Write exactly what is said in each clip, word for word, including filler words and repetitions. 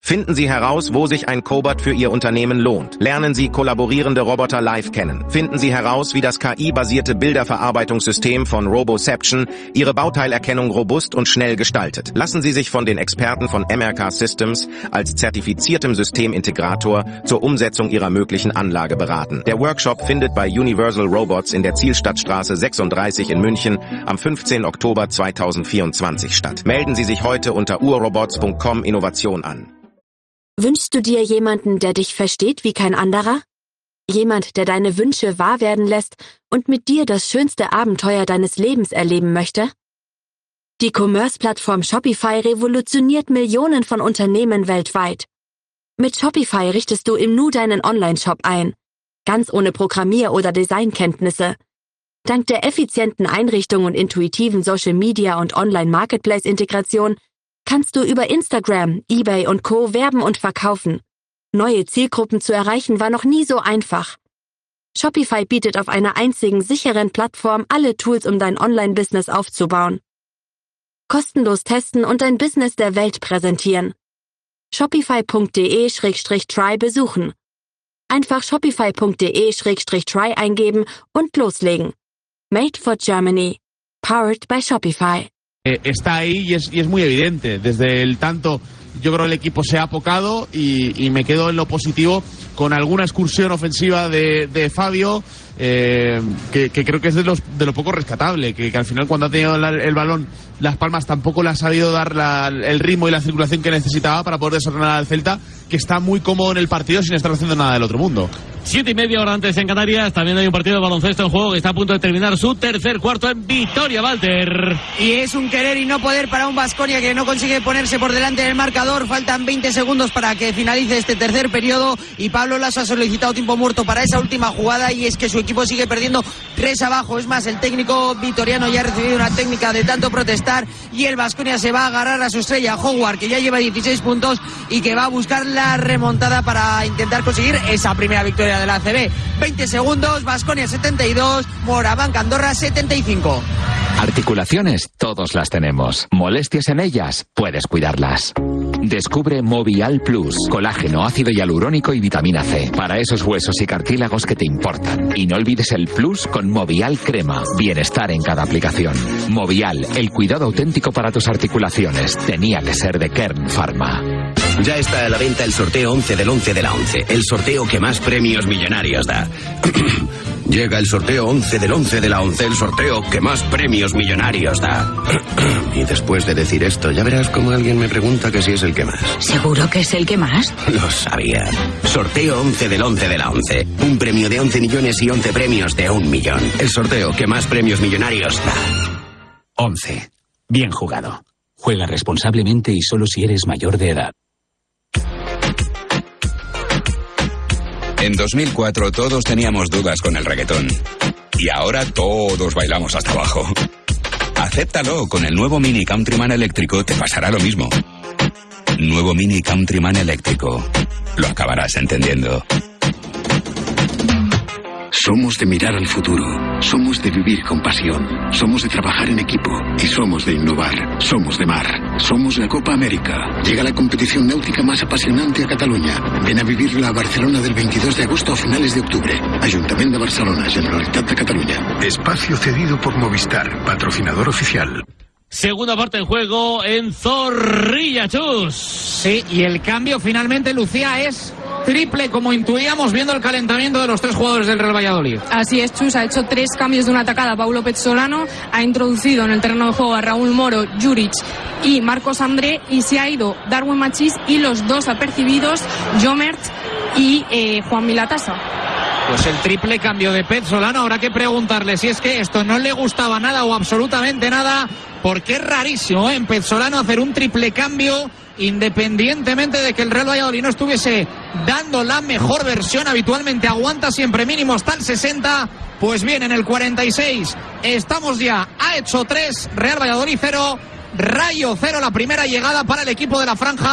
Finden Sie heraus, wo sich ein Cobot für Ihr Unternehmen lohnt. Lernen Sie kollaborierende Roboter live kennen. Finden Sie heraus, wie das K I-basierte Bilderverarbeitungssystem von Roboception Ihre Bauteilerkennung robust und schnell gestaltet. Lassen Sie sich von den Experten von M R K Systems als zertifiziertem Systemintegrator zur Umsetzung Ihrer möglichen Anlage beraten. Der Workshop findet bei Universal Robots in der Zielstadtstraße sechsunddreißig in München am fünfzehnten Oktober zweitausendvierundzwanzig statt. Melden Sie sich heute unter urrobots punkt com Innovation an. Wünschst du dir jemanden, der dich versteht wie kein anderer? Jemand, der deine Wünsche wahr werden lässt und mit dir das schönste Abenteuer deines Lebens erleben möchte? Die Commerce-Plattform Shopify revolutioniert Millionen von Unternehmen weltweit. Mit Shopify richtest du im Nu deinen Online-Shop ein, ganz ohne Programmier- oder Designkenntnisse. Dank der effizienten Einrichtung und intuitiven Social-Media- und Online-Marketplace-Integration kannst du über Instagram, eBay und Co. werben und verkaufen. Neue Zielgruppen zu erreichen war noch nie so einfach. Shopify bietet auf einer einzigen sicheren Plattform alle Tools, um dein Online-Business aufzubauen. Kostenlos testen und dein Business der Welt präsentieren. shopify punkt de slash try besuchen. Einfach shopify punkt de slash try eingeben und loslegen. Made for Germany. Powered by Shopify. Eh, está ahí y es, y es muy evidente. Desde el tanto, yo creo que el equipo se ha apocado y, y me quedo en lo positivo con alguna excursión ofensiva de, de Fabio, eh, que, que creo que es de, los, de lo poco rescatable, que, que al final cuando ha tenido la, el balón Las Palmas tampoco le ha sabido dar la, el ritmo y la circulación que necesitaba para poder desordenar al Celta, que está muy cómodo en el partido sin estar haciendo nada del otro mundo. Siete y media hora antes en Canarias, también hay un partido de baloncesto en juego que está a punto de terminar su tercer cuarto en Vitoria, Walter. Y es un querer y no poder para un Baskonia que no consigue ponerse por delante del marcador. Faltan veinte segundos para que finalice este tercer periodo y Pablo Lasso ha solicitado tiempo muerto para esa última jugada y es que su equipo sigue perdiendo tres abajo. Es más, el técnico vitoriano ya ha recibido una técnica de tanto protestar y el Baskonia se va a agarrar a su estrella Howard, que ya lleva dieciséis puntos y que va a buscar la remontada para intentar conseguir esa primera victoria de la A C B. veinte segundos, Baskonia setenta y dos, Moraván Andorra setenta y cinco. Articulaciones, todos las tenemos. Molestias en ellas, puedes cuidarlas. Descubre Movial Plus, colágeno, ácido hialurónico y vitamina C, para esos huesos y cartílagos que te importan. Y no olvides el Plus con Movial Crema, bienestar en cada aplicación. Movial, el cuidado auténtico para tus articulaciones. Tenía que ser de Kern Pharma. Ya está a la venta el sorteo once del once de la once, el sorteo que más premios millonarios da. Llega el sorteo once del once de la once, el sorteo que más premios millonarios da. Y después de decir esto, ya verás como alguien me pregunta que si es el que más. ¿Seguro que es el que más? Lo sabía. Sorteo once del once de la once. Un premio de once millones y once premios de un millón. El sorteo que más premios millonarios da. once. Bien jugado. Juega responsablemente y solo si eres mayor de edad. En dos mil cuatro todos teníamos dudas con el reggaetón. Y ahora todos bailamos hasta abajo. Acéptalo, con el nuevo Mini Countryman eléctrico te pasará lo mismo. Nuevo Mini Countryman eléctrico. Lo acabarás entendiendo. Somos de mirar al futuro, somos de vivir con pasión, somos de trabajar en equipo y somos de innovar, somos de mar, somos la Copa América. Llega la competición náutica más apasionante a Cataluña. Ven a vivirla a Barcelona del veintidós de agosto a finales de octubre. Ayuntamiento de Barcelona, Generalitat de Cataluña. Espacio cedido por Movistar, patrocinador oficial. Segunda parte en juego en Zorrilla, Chus. Sí, y el cambio finalmente, Lucía, es triple, como intuíamos viendo el calentamiento de los tres jugadores del Real Valladolid. Así es, Chus, ha hecho tres cambios de una atacada. Paulo Pezzolano ha introducido en el terreno de juego a Raúl Moro, Juric y Marcos André, y se ha ido Darwin Machís y los dos apercibidos, Jomert y eh, Juan Milatasa. Pues el triple cambio de Pezzolano, habrá que preguntarle si es que esto no le gustaba nada o absolutamente nada, porque es rarísimo, ¿eh? En Pezzolano hacer un triple cambio, independientemente de que el Real Valladolid no estuviese dando la mejor versión. Habitualmente aguanta siempre mínimo hasta el sesenta, pues bien, en el cuarenta y seis estamos ya, ha hecho tres, Real Valladolid cero, Rayo cero, la primera llegada para el equipo de la franja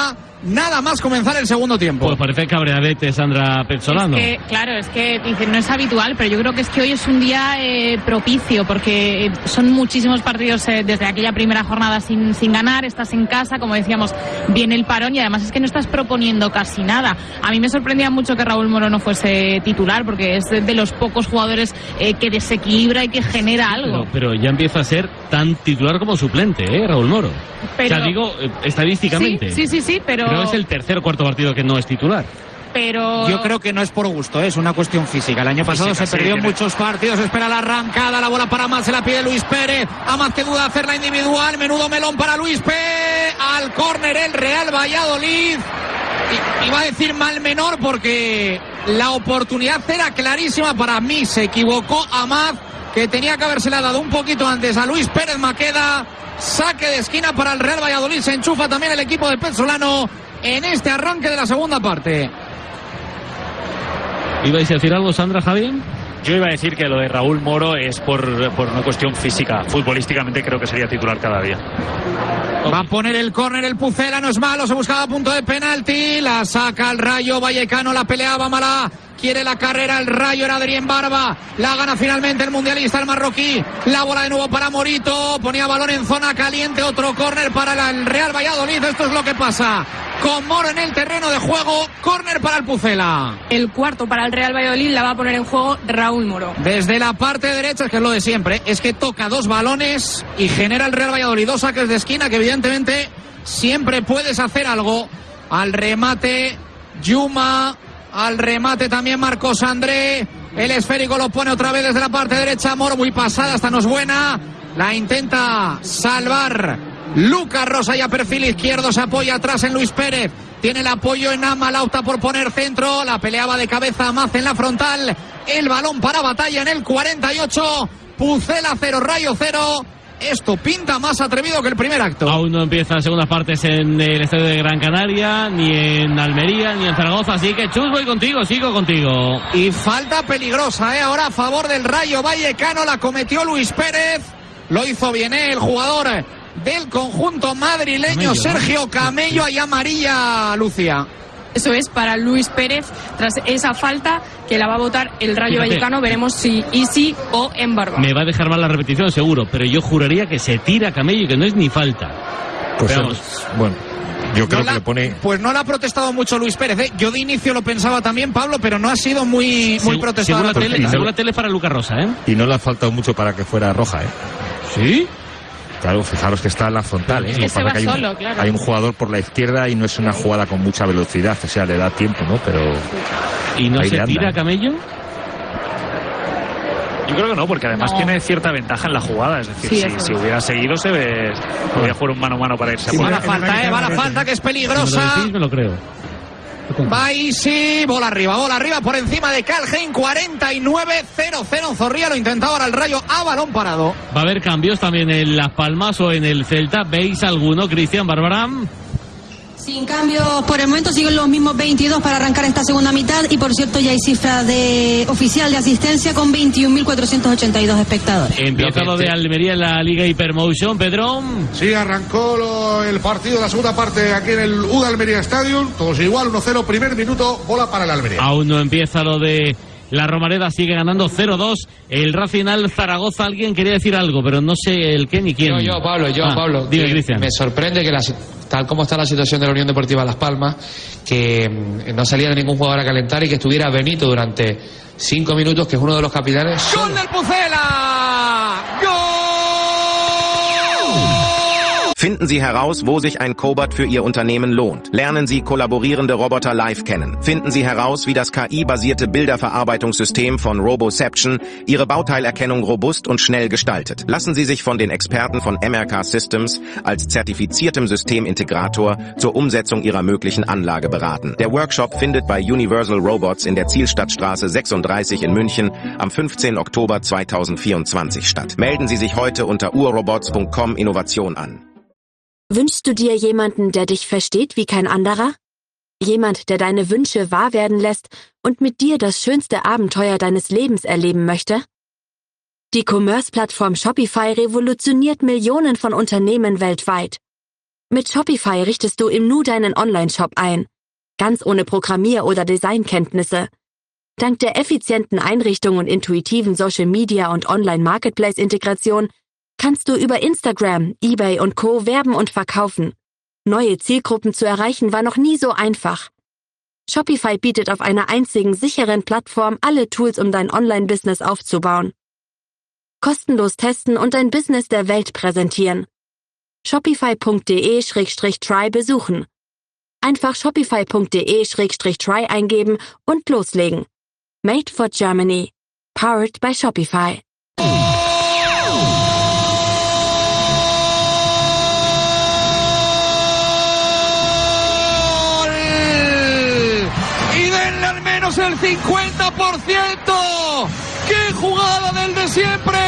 nada más comenzar el segundo tiempo. Pues parece cabreadete Sandra Pezzolano. Es que, claro, es que dicen, no es habitual, pero yo creo que es que hoy es un día eh, propicio, porque son muchísimos partidos eh, desde aquella primera jornada sin, sin ganar, estás en casa, como decíamos, viene el parón y además es que no estás proponiendo casi nada. A mí me sorprendía mucho que Raúl Moro no fuese titular, porque es de, de los pocos jugadores eh, que desequilibra y que genera algo. Pero, pero ya empieza a ser tan titular como suplente, ¿eh, Raúl Moro? Pero, o sea, digo, eh, estadísticamente. Sí, sí, sí, sí, pero... Pero es el tercer o cuarto partido que no es titular. Pero... Yo creo que no es por gusto, ¿eh? Es una cuestión física. El año pasado física, se perdió sí, en muchos partidos. Espera la arrancada, la bola para Amat, se la pide Luis Pérez. Amat que duda hacerla individual. Menudo melón para Luis Pérez. Al córner el Real Valladolid. Y, iba a decir mal menor porque la oportunidad era clarísima para mí. Se equivocó Amat, que tenía que habérsela dado un poquito antes a Luis Pérez Maqueda. Saque de esquina para el Real Valladolid. Se enchufa también el equipo de Pezzolano en este arranque de la segunda parte. ¿Ibais a decir algo, Sandra, Javi? Yo iba a decir que lo de Raúl Moro es por, por una cuestión física. Futbolísticamente creo que sería titular cada día. Va a poner el córner el Pucela, no es malo, se buscaba punto de penalti, la saca el Rayo Vallecano, la peleaba Malá, quiere la carrera el Rayo, era Adrián Barba, la gana finalmente el mundialista, el marroquí, la bola de nuevo para Morito, ponía balón en zona caliente, otro córner para el Real Valladolid. Esto es lo que pasa con Moro en el terreno de juego, córner para el Pucela. El cuarto para el Real Valladolid la va a poner en juego Raúl Moro. Desde la parte derecha, es que es lo de siempre, es que toca dos balones y genera el Real Valladolid dos saques de esquina que evidentemente siempre puedes hacer algo. Al remate Yuma, al remate también Marcos André, el esférico lo pone otra vez desde la parte derecha, Moro muy pasada, esta no es buena, la intenta salvar Lucas Rosa y a perfil izquierdo se apoya atrás en Luis Pérez, tiene el apoyo en Amalauta por poner centro, la peleaba de cabeza Amaz en la frontal, el balón para Batalla en el cuarenta y ocho, Pucela cero, Rayo cero. Esto pinta más atrevido que el primer acto. Aún no empiezan segundas partes en el estadio de Gran Canaria, ni en Almería, ni en Zaragoza, así que Chus, voy contigo, sigo contigo. Y falta peligrosa, ¿eh? Ahora a favor del Rayo Vallecano, la cometió Luis Pérez, lo hizo bien, ¿eh? El jugador del conjunto madrileño, Camello, Sergio ¿no? Camello, y amarilla, Lucia. Eso es para Luis Pérez, tras esa falta que la va a votar el Rayo Fíjate, Vallecano, veremos si Isi o Embargo. Me va a dejar mal la repetición seguro, pero yo juraría que se tira Camello y que no es ni falta. Pues vamos. Bueno, yo creo no la, que le pone... Pues no le ha protestado mucho Luis Pérez, ¿eh? Yo de inicio lo pensaba también, Pablo, pero no ha sido muy, muy Segu protestado. Según la, tele, según la tele para Lucas Rosa, ¿eh? Y no le ha faltado mucho para que fuera roja, ¿eh? ¿Sí? Claro, fijaros que está en la frontal, ¿eh? Ese va que hay, solo, un, claro. hay un jugador por la izquierda y no es una jugada con mucha velocidad, o sea, le da tiempo, ¿no? Pero... ¿Y no se tira Camello? Yo creo que no, porque además no. tiene cierta ventaja en la jugada. Es decir, sí, si, si hubiera seguido, se ve, podría jugar un mano a mano para irse. Sí, va la falta, eh, va la falta, que es peligrosa. Si me lo decís, me lo creo. Va Isi, bola arriba, bola arriba por encima de Calheim, cuarenta y nueve cero cero. Zorrilla lo intentaba ahora el Rayo a balón parado. Va a haber cambios también en Las Palmas o en el Celta. ¿Veis alguno, Cristian Barbaram? Sin cambios por el momento, siguen los mismos veintidós para arrancar esta segunda mitad y por cierto ya hay cifra de oficial de asistencia con veintiún mil cuatrocientos ochenta y dos espectadores. Empieza lo de Almería en la Liga Hypermotion, Pedro. Sí, arrancó lo, el partido de la segunda parte aquí en el U D Almería Stadium, todos igual, uno cero, primer minuto, bola para el Almería. Aún no empieza lo de la Romareda, sigue ganando cero dos. El Racing al Zaragoza, alguien quería decir algo, pero no sé el qué ni quién. Yo, yo, Pablo, yo, ah, Pablo. Dime, Cristian. Me sorprende que la, tal como está la situación de la Unión Deportiva Las Palmas, que no salía de ningún jugador a calentar y que estuviera Benito durante cinco minutos, que es uno de los capitanes. ¡Gol del Pucela! ¡Gol! Finden Sie heraus, wo sich ein Cobot für Ihr Unternehmen lohnt. Lernen Sie kollaborierende Roboter live kennen. Finden Sie heraus, wie das K I-basierte Bilderverarbeitungssystem von Roboception Ihre Bauteilerkennung robust und schnell gestaltet. Lassen Sie sich von den Experten von M R K Systems als zertifiziertem Systemintegrator zur Umsetzung Ihrer möglichen Anlage beraten. Der Workshop findet bei Universal Robots in der Zielstadtstraße sechsunddreißig in München am fünfzehnten Oktober zweitausendvierundzwanzig statt. Melden Sie sich heute unter urrobots punkt com Innovation an. Wünschst du dir jemanden, der dich versteht wie kein anderer? Jemand, der deine Wünsche wahr werden lässt und mit dir das schönste Abenteuer deines Lebens erleben möchte? Die Commerce-Plattform Shopify revolutioniert Millionen von Unternehmen weltweit. Mit Shopify richtest du im Nu deinen Online-Shop ein, ganz ohne Programmier- oder Designkenntnisse. Dank der effizienten Einrichtung und intuitiven Social-Media- und Online-Marketplace-Integration kannst du über Instagram, eBay und Co. werben und verkaufen. Neue Zielgruppen zu erreichen war noch nie so einfach. Shopify bietet auf einer einzigen sicheren Plattform alle Tools, um dein Online-Business aufzubauen. Kostenlos testen und dein Business der Welt präsentieren. Shopify punkt de Schrägstrich try besuchen. Einfach Shopify punkt de Schrägstrich try eingeben und loslegen. Made for Germany. Powered by Shopify. Y denle al menos el cincuenta por ciento. ¡Qué jugada del de siempre!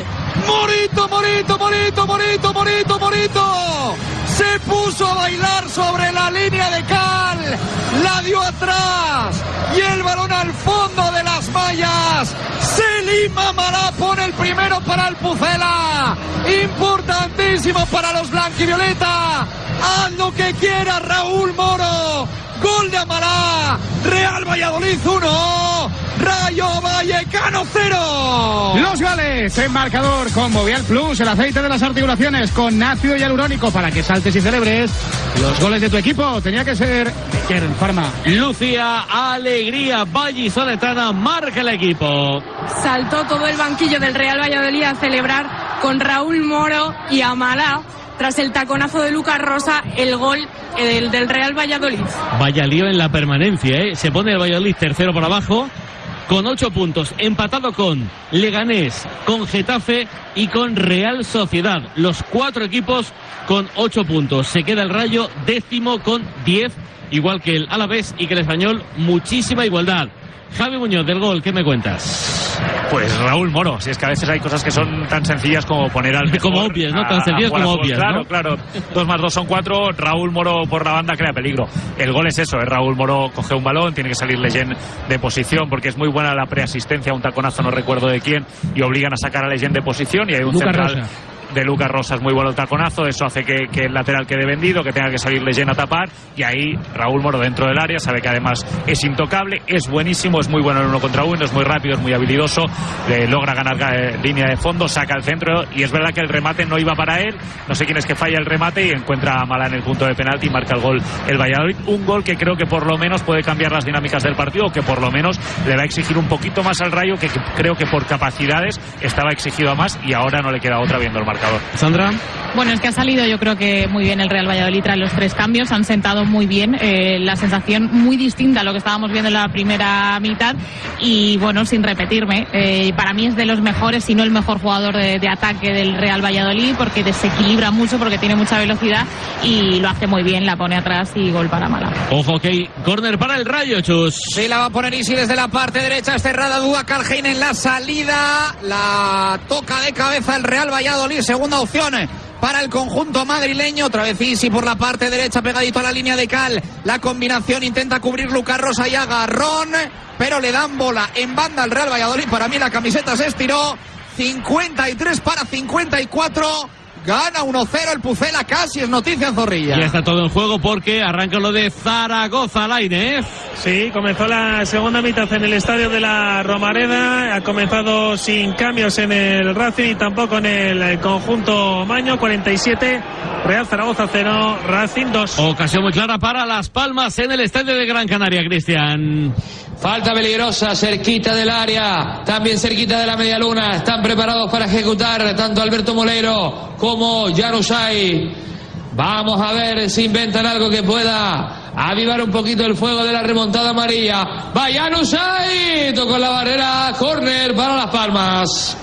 Morito, Morito, Morito, Morito, Morito, Morito. Se puso a bailar sobre la línea de cal, la dio atrás y el balón al fondo de las mallas. Selim Amalá pone el primero para el Pucela. Importantísimo para los blanquivioleta. Haz lo que quiera, Raúl Moro. Gol de Amalá. Real Valladolid uno. Rayo Vallecano cero. Los goles en marcador con Movial Plus, el aceite de las articulaciones con ácido hialurónico para que saltes y celebres los goles de tu equipo. Tenía que ser Kern Pharma. Lucía, alegría vallisoletana, marca el equipo. Saltó todo el banquillo del Real Valladolid a celebrar con Raúl Moro y Amalá. Tras el taconazo de Lucas Rosa, el gol del, del Real Valladolid. Vaya lío en la permanencia, ¿eh? Se pone el Valladolid tercero por abajo, con ocho puntos, empatado con Leganés, con Getafe y con Real Sociedad. Los cuatro equipos con ocho puntos. Se queda el Rayo décimo con diez, igual que el Alavés y que el Español. Muchísima igualdad. Javi Muñoz, del gol, ¿qué me cuentas? Pues Raúl Moro, si es que a veces hay cosas que son tan sencillas como poner al mejor, como obvias, ¿no? Tan sencillas como obvias, claro, ¿no? Claro, dos más dos son cuatro. Raúl Moro por la banda crea peligro. El gol es eso, ¿eh? Raúl Moro coge un balón, tiene que salir Leyen de posición porque es muy buena la preasistencia, un taconazo no recuerdo de quién, y obligan a sacar a Leyen de posición y hay un Lucas central Rosa. de Lucas Rosa, es muy bueno el taconazo, eso hace que, que el lateral quede vendido, que tenga que salir Leyen a tapar, y ahí Raúl Moro dentro del área, sabe que además es intocable, es buenísimo, es muy bueno en uno contra uno, es muy rápido, es muy habilidoso, eh, logra ganar eh, línea de fondo, saca el centro, y es verdad que el remate no iba para él, no sé quién es que falla el remate y encuentra a Amalá en el punto de penalti y marca el gol el Valladolid, un gol que creo que por lo menos puede cambiar las dinámicas del partido, o que por lo menos le va a exigir un poquito más al Rayo, que, que creo que por capacidades estaba exigido a más y ahora no le queda otra viendo el marcador. Sandra. Bueno, es que ha salido yo creo que muy bien el Real Valladolid tras los tres cambios, han sentado muy bien, eh, la sensación muy distinta a lo que estábamos viendo en la primera mitad y bueno, sin repetirme, eh, para mí es de los mejores, si no el mejor jugador de, de ataque del Real Valladolid porque desequilibra mucho, porque tiene mucha velocidad y lo hace muy bien, la pone atrás y gol para Mala. Ojo, ok, córner para el Rayo, Chus. Sí, la va a poner Isi desde la parte derecha, es cerrada, Dua Calheim en la salida, la toca de cabeza el Real Valladolid, segunda opción para el conjunto madrileño, otra vez Isi por la parte derecha pegadito a la línea de cal, la combinación intenta cubrir Lucas Rosa y agarrón, pero le dan bola en banda al Real Valladolid, para mí la camiseta se estiró, cincuenta y tres para cincuenta y cuatro, gana uno cero el Pucela, casi es noticia en Zorrilla. Ya está todo en juego porque arranca lo de Zaragoza, Lainez. Sí, comenzó la segunda mitad en el estadio de la Romareda, ha comenzado sin cambios en el Racing y tampoco en el conjunto Maño, cuarenta y siete, Real Zaragoza cero, Racing dos. Ocasión muy clara para Las Palmas en el estadio de Gran Canaria, Cristian. Falta peligrosa, cerquita del área, también cerquita de la media luna. Están preparados para ejecutar tanto Alberto Moleiro como Januzaj. Vamos a ver si inventan algo que pueda avivar un poquito el fuego de la remontada amarilla. Va Januzaj, tocó la barrera, córner para Las Palmas.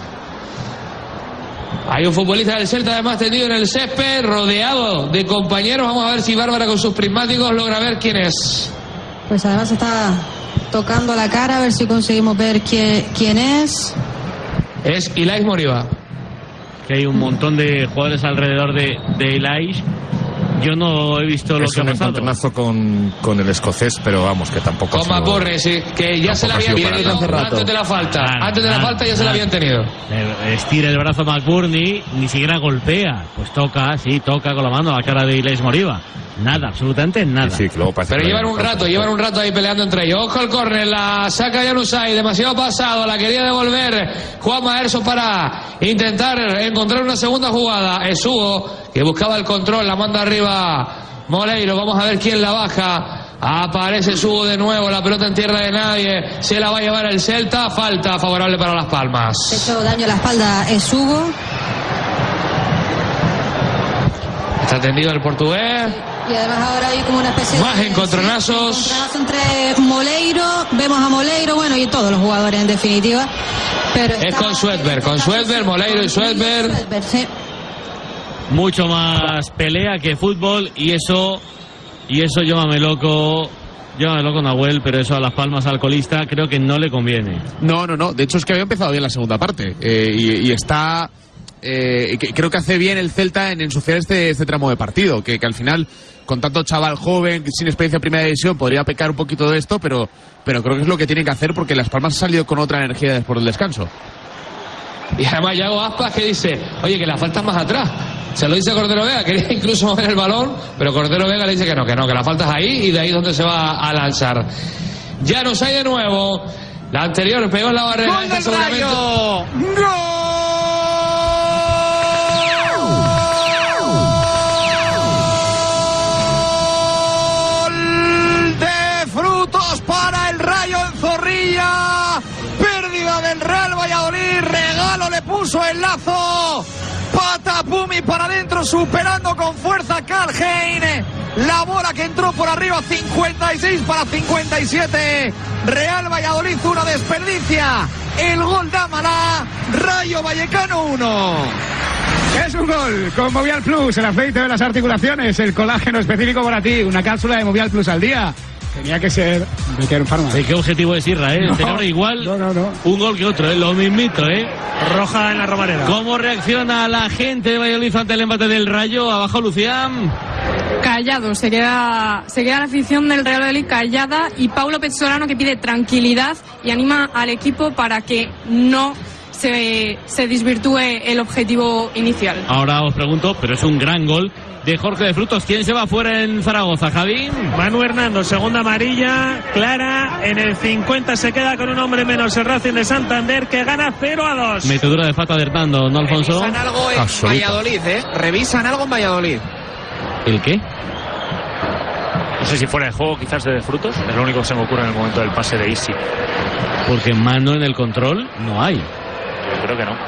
Hay un futbolista del Celta además tendido en el césped, rodeado de compañeros. Vamos a ver si Bárbara con sus prismáticos logra ver quién es. Pues además está tocando la cara, a ver si conseguimos ver quién, quién es. Es Ilais Moriba. Que hay un montón de jugadores alrededor de, de Ilais. Yo no he visto lo es que ha un pasado. encontronazo con, con el escocés, pero vamos, que tampoco Con Mapurri, sí, que ya se la habían tenido antes de la falta. Nada, antes de la nada, falta ya se la nada. habían tenido. Le estira el brazo a McBurney, ni siquiera golpea. Pues toca, sí, toca con la mano a la cara de Ilais Moriba. Nada, absolutamente nada. Sí, sí, luego parece Pero que llevan un rato, llevan un rato ahí peleando entre ellos. Ojo al córner, la saca Januzaj, demasiado pasado, la quería devolver Juanma Herso para intentar encontrar una segunda jugada. Es Hugo, que buscaba el control, la manda arriba Moleiro. Vamos a ver quién la baja. Aparece Hugo de nuevo, la pelota en tierra de nadie. Se la va a llevar el Celta. Falta favorable para Las Palmas. De hecho, daño a la espalda es Hugo. Está tendido el portugués. Y además ahora hay como una especie Más de encontronazos. sí, encontronazo entre Moleiro, vemos a Moleiro, bueno, y todos los jugadores en definitiva. Pero Es con Swedberg, con Swedberg, Moleiro y Swedberg. sí. Mucho más pelea que fútbol y eso, y eso llámame loco, llámame loco Nahuel, pero eso a Las Palmas alcoholista creo que no le conviene. No, no, no. De hecho es que había empezado bien la segunda parte eh, y, y está... Eh, que, creo que hace bien el Celta en ensuciar este, este tramo de partido, que, que al final, con tanto chaval joven, sin experiencia en primera división, podría pecar un poquito de esto, pero, pero creo que es lo que tienen que hacer porque Las Palmas ha salido con otra energía después del descanso. Y además Yago Aspas que dice, oye, que la falta es más atrás. Se lo dice Cordero Vega, quería incluso mover el balón, pero Cordero Vega le dice que no, que no, que la falta es ahí y de ahí es donde se va a lanzar. Ya nos hay de nuevo. La anterior pegó en la barrera. ¡Gol del Rayo! ¡Gol! Para el Rayo en Zorrilla, pérdida del Real Valladolid, Regalo le puso el lazo, Patapumi para adentro, superando con fuerza Calheim, la bola que entró por arriba, cincuenta y seis para cincuenta y siete, Real Valladolid uno, desperdicia el gol de Amalá, Rayo Vallecano uno. Es un gol con Movial Plus, el aceite de las articulaciones, el colágeno específico para ti, una cápsula de Movial Plus al día. Tenía que ser de Kern Pharma. ¿De qué objetivo es Irra, eh? No, Tenía igual no, no, no. un gol que otro, ¿eh? Lo mismito, ¿eh? Roja en la Romareda. ¿Cómo reacciona la gente de Valladolid ante el empate del Rayo? Abajo Lucián. Callado, se queda, se queda la afición del Real Valladolid callada y Paulo Pezzolano que pide tranquilidad y anima al equipo para que no se, se desvirtúe el objetivo inicial. Ahora os pregunto, pero es un gran gol de Jorge de Frutos. ¿Quién se va fuera en Zaragoza, Javi? Manu Hernando, segunda amarilla, clara. En el cincuenta se queda con un hombre menos el Racing de Santander, que gana cero a dos. Metedura de falta de Hernando, ¿no, Alfonso? Revisan algo en Absoluta. Valladolid, ¿eh? Revisan algo en Valladolid. ¿El qué? No sé si fuera de juego quizás de Frutos. Es lo único que se me ocurre en el momento del pase de Isi. Porque mano en el control no hay. Yo creo que no.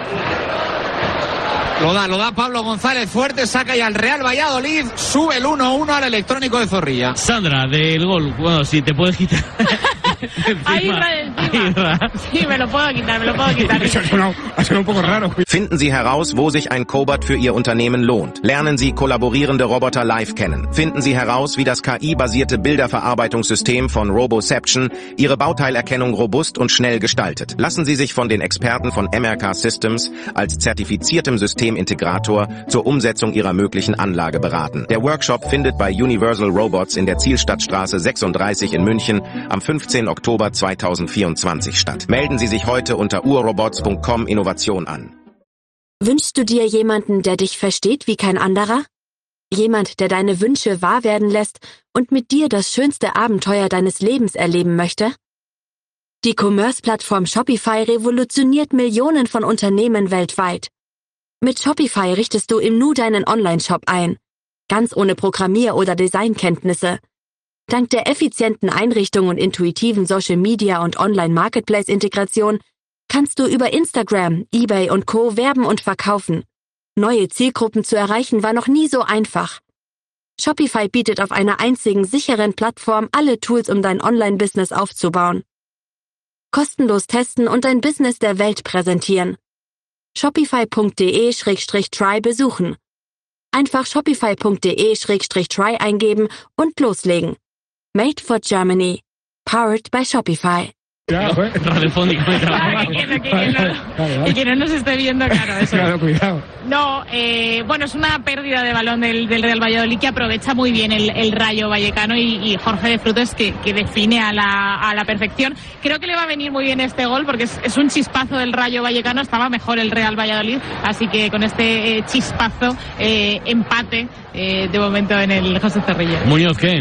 Lo da, lo da Pablo González fuerte, saca ya al Real Valladolid, sube el uno uno al electrónico de Zorrilla. Sandra, del gol, bueno, si te puedes quitar. Ahí encima. Sí, me lo puedo quitar, me lo puedo quitar. Eso suena, suena un poco raro. Finden Sie heraus, wo sich ein Cobot für Ihr Unternehmen lohnt. Lernen Sie kollaborierende Roboter live kennen. Finden Sie heraus, wie das K I-basierte Bilderverarbeitungssystem von Roboception Ihre Bauteilerkennung robust und schnell gestaltet. Lassen Sie sich von den Experten von M R K Systems als zertifiziertem Systemintegrator zur Umsetzung Ihrer möglichen Anlage beraten. Der Workshop findet bei Universal Robots in der Zielstadtstraße sechsunddreißig in München am fünfzehnten Oktober zweitausendvierundzwanzig statt. Melden Sie sich heute unter urrobots punkt com Innovation an. Wünschst du dir jemanden, der dich versteht wie kein anderer? Jemand, der deine Wünsche wahr werden lässt und mit dir das schönste Abenteuer deines Lebens erleben möchte? Die Commerce-Plattform Shopify revolutioniert Millionen von Unternehmen weltweit. Mit Shopify richtest du im Nu deinen Online-Shop ein, ganz ohne Programmier- oder Designkenntnisse. Dank der effizienten Einrichtung und intuitiven Social-Media- und Online-Marketplace-Integration kannst du über Instagram, eBay und Co. werben und verkaufen. Neue Zielgruppen zu erreichen war noch nie so einfach. Shopify bietet auf einer einzigen sicheren Plattform alle Tools, um dein Online-Business aufzubauen. Kostenlos testen und dein Business der Welt präsentieren. shopify punkt de slash try besuchen. Einfach shopify punkt de slash try eingeben und loslegen. Made for Germany. Powered by Shopify. Cuidado, ¿eh? Radiofónico. Ah, que, que, que, que no, y que no nos esté viendo, claro, eso. Claro, cuidado. No, eh, bueno, es una pérdida de balón del, del Real Valladolid que aprovecha muy bien el, el Rayo Vallecano y, y Jorge de Frutos que, que define a la, a la perfección. Creo que le va a venir muy bien este gol porque es, es un chispazo del Rayo Vallecano, estaba mejor el Real Valladolid, así que con este eh, chispazo, eh, empate eh, de momento en el José Zorrilla. Muñoz, ¿qué?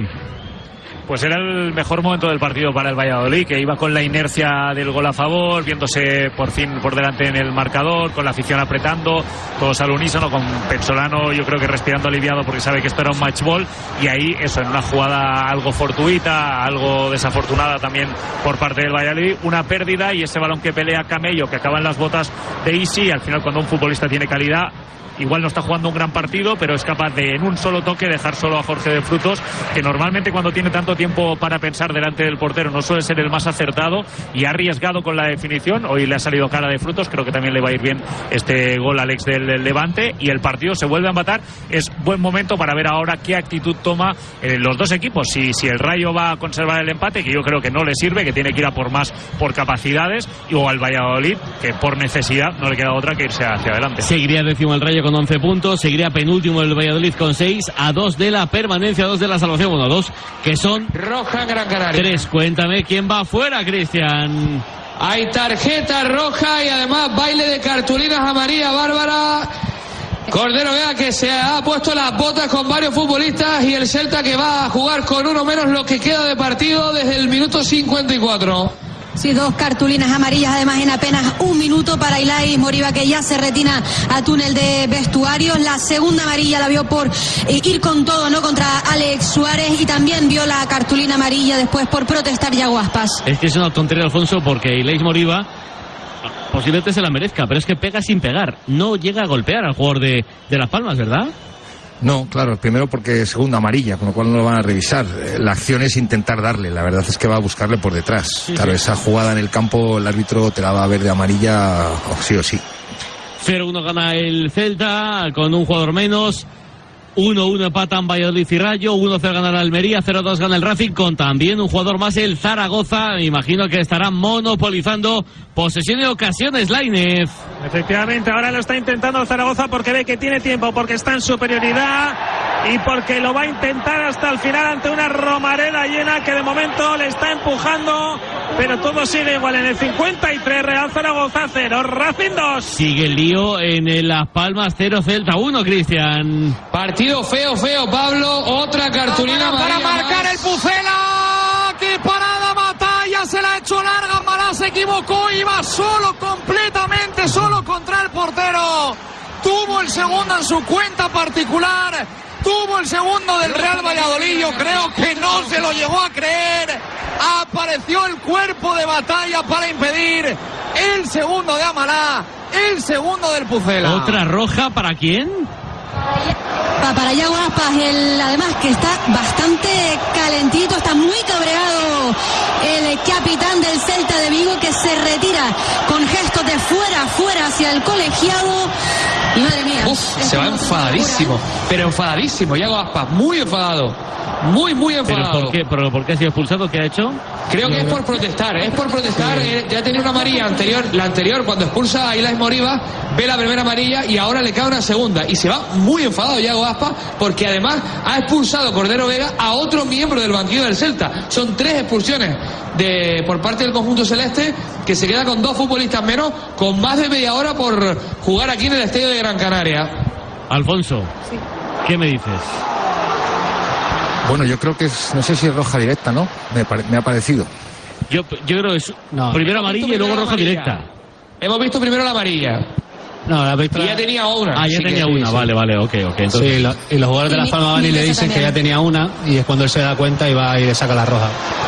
Pues era el mejor momento del partido para el Valladolid, que iba con la inercia del gol a favor, viéndose por fin por delante en el marcador, con la afición apretando, todos al unísono, con Pezzolano yo creo que respirando aliviado porque sabe que esto era un match ball, y ahí eso, en una jugada algo fortuita, algo desafortunada también por parte del Valladolid, una pérdida y ese balón que pelea Camello, que acaba en las botas de Isi, y al final cuando un futbolista tiene calidad, igual no está jugando un gran partido, pero es capaz de en un solo toque dejar solo a Jorge de Frutos, que normalmente cuando tiene tanto tiempo para pensar delante del portero no suele ser el más acertado, y ha arriesgado con la definición. Hoy le ha salido cara de Frutos, creo que también le va a ir bien este gol al ex del, del Levante, y el partido se vuelve a empatar. Es buen momento para ver ahora qué actitud toma eh, los dos equipos, si, si el Rayo va a conservar el empate, que yo creo que no le sirve, que tiene que ir a por más por capacidades, y o al Valladolid, que por necesidad no le queda otra que irse hacia adelante. Seguiría décimo el Rayo con once puntos, seguiría penúltimo el Valladolid con seis, a dos de la permanencia, dos de la salvación, bueno, dos que son roja Gran Canaria. Tres, cuéntame quién va afuera, Cristian. Hay tarjeta roja y además baile de cartulinas a María Bárbara. Cordero Vega, que se ha puesto las botas con varios futbolistas, y el Celta que va a jugar con uno menos lo que queda de partido desde el minuto cincuenta y cuatro. Sí, dos cartulinas amarillas además en apenas un minuto para Ilaix Moriba, que ya se retira a túnel de vestuarios. La segunda amarilla la vio por eh, ir con todo, ¿no?, contra Alex Suárez, y también vio la cartulina amarilla después por protestar Yago Aspas. Es que es una tontería, Alfonso, porque Ilaix Moriba posiblemente se la merezca, pero es que pega sin pegar, no llega a golpear al jugador de, de Las Palmas, ¿verdad? No, claro, primero porque segunda amarilla, con lo cual no lo van a revisar. La acción es intentar darle, la verdad es que va a buscarle por detrás. Sí, claro, sí. Esa jugada en el campo el árbitro te la va a ver de amarilla sí o sí. cero uno gana el Celta con un jugador menos. uno uno empatan Valladolid y Rayo, uno cero gana el Almería, cero dos gana el Racing, con también un jugador más el Zaragoza. Me imagino que estarán monopolizando posesión y ocasiones, Lainez. Efectivamente, ahora lo está intentando el Zaragoza porque ve que tiene tiempo, porque está en superioridad y porque lo va a intentar hasta el final ante una Romareda llena que de momento le está empujando, pero todo sigue igual en el cincuenta y tres. Real Zaragoza cero, Racing dos. Sigue el lío en el Las Palmas, cero Celta uno, Cristian. Partido feo, feo, Pablo. Otra cartulina para, para marcar más. El Pucela. ¡Qué parada! Batalla se la ha hecho larga. Malá se equivocó. Iba solo, completamente solo contra el portero. Tuvo el segundo en su cuenta particular. Tuvo el segundo del Real Valladolid. Yo creo que no se lo llegó a creer. Apareció el cuerpo de Batalla para impedir el segundo de Amalá. El segundo del Pucela. ¿Otra roja para quién? Para Yago Aspas, el, además que está bastante calentito, está muy cabreado el capitán del Celta de Vigo, que se retira con gestos de fuera, fuera hacia el colegiado. Y madre mía, uf, se va enfadadísimo, pero enfadadísimo Yago Aspas, muy enfadado, muy muy enfadado. ¿Pero por qué, pero por qué ha sido expulsado? ¿Qué ha hecho? Creo que es por protestar, es por protestar. Ya tenía una amarilla anterior, la anterior cuando expulsa a Ilaix Moriba, ve la primera amarilla y ahora le cae una segunda, y se va muy enfadado Yago Aspas porque además ha expulsado Cordero Vega a otro miembro del banquillo del Celta. Son tres expulsiones de por parte del conjunto celeste, que se queda con dos futbolistas menos, con más de media hora por jugar aquí en el estadio de Gran Canaria. Alfonso, sí. ¿Qué me dices? Bueno, yo creo que es, no sé si es roja directa, ¿no? Me, pare, me ha parecido. Yo, yo creo que es no. primero amarilla y luego roja amarilla. Directa. Hemos visto primero la amarilla. No, la visto... Y ya tenía una. Ah, ya sí tenía que, una, sí, vale, sí. vale, ok, ok. Entonces... Sí, lo, y los jugadores de Las Palmas van y le dicen que ya tenía una, y es cuando él se da cuenta y va y le saca la roja.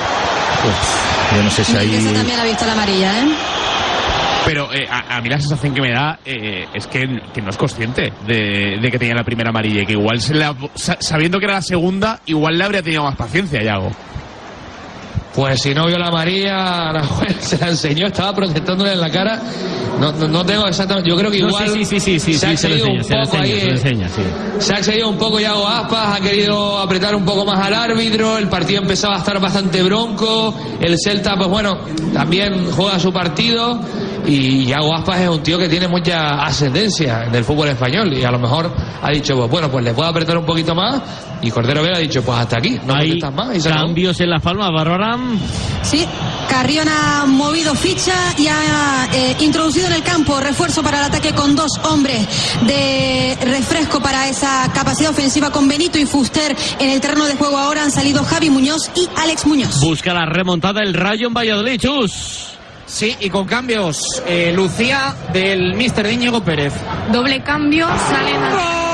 Uf, yo no sé si ahí... Ese también ha visto la amarilla, ¿eh? Pero eh, a, a mí la sensación que me da eh, es que, que no es consciente de, de que tenía la primera amarilla, y que igual se la, sabiendo que era la segunda, igual le habría tenido más paciencia, Yago. Pues si no vio la amarilla, la juez se la enseñó, estaba protestándole en la cara. No, no, no tengo exactamente. Yo creo que igual. No, sí, sí, sí, sí, se ha sí, se lo excedido enseña, un se poco lo enseña, ahí. se lo enseña, sí. Se ha excedido un poco Yago Aspas, ha querido apretar un poco más al árbitro. El partido empezaba a estar bastante bronco. El Celta, pues bueno, también juega su partido. Y Yago Aspas es un tío que tiene mucha ascendencia en el fútbol español. Y a lo mejor ha dicho, pues bueno, pues le puedo apretar un poquito más. Y Cordero Vela ha dicho, pues hasta aquí, no hay más. Y cambios en Las Palmas, Bárbara. Sí, Carrión ha movido ficha y ha eh, introducido en el campo refuerzo para el ataque con dos hombres de refresco para esa capacidad ofensiva con Benito y Fuster. En el terreno de juego ahora han salido Javi Muñoz y Alex Muñoz. Busca la remontada el Rayo en Valladolid, Chus. Sí, y con cambios. Eh, Lucía del míster de Íñigo Pérez. Doble cambio, salen a...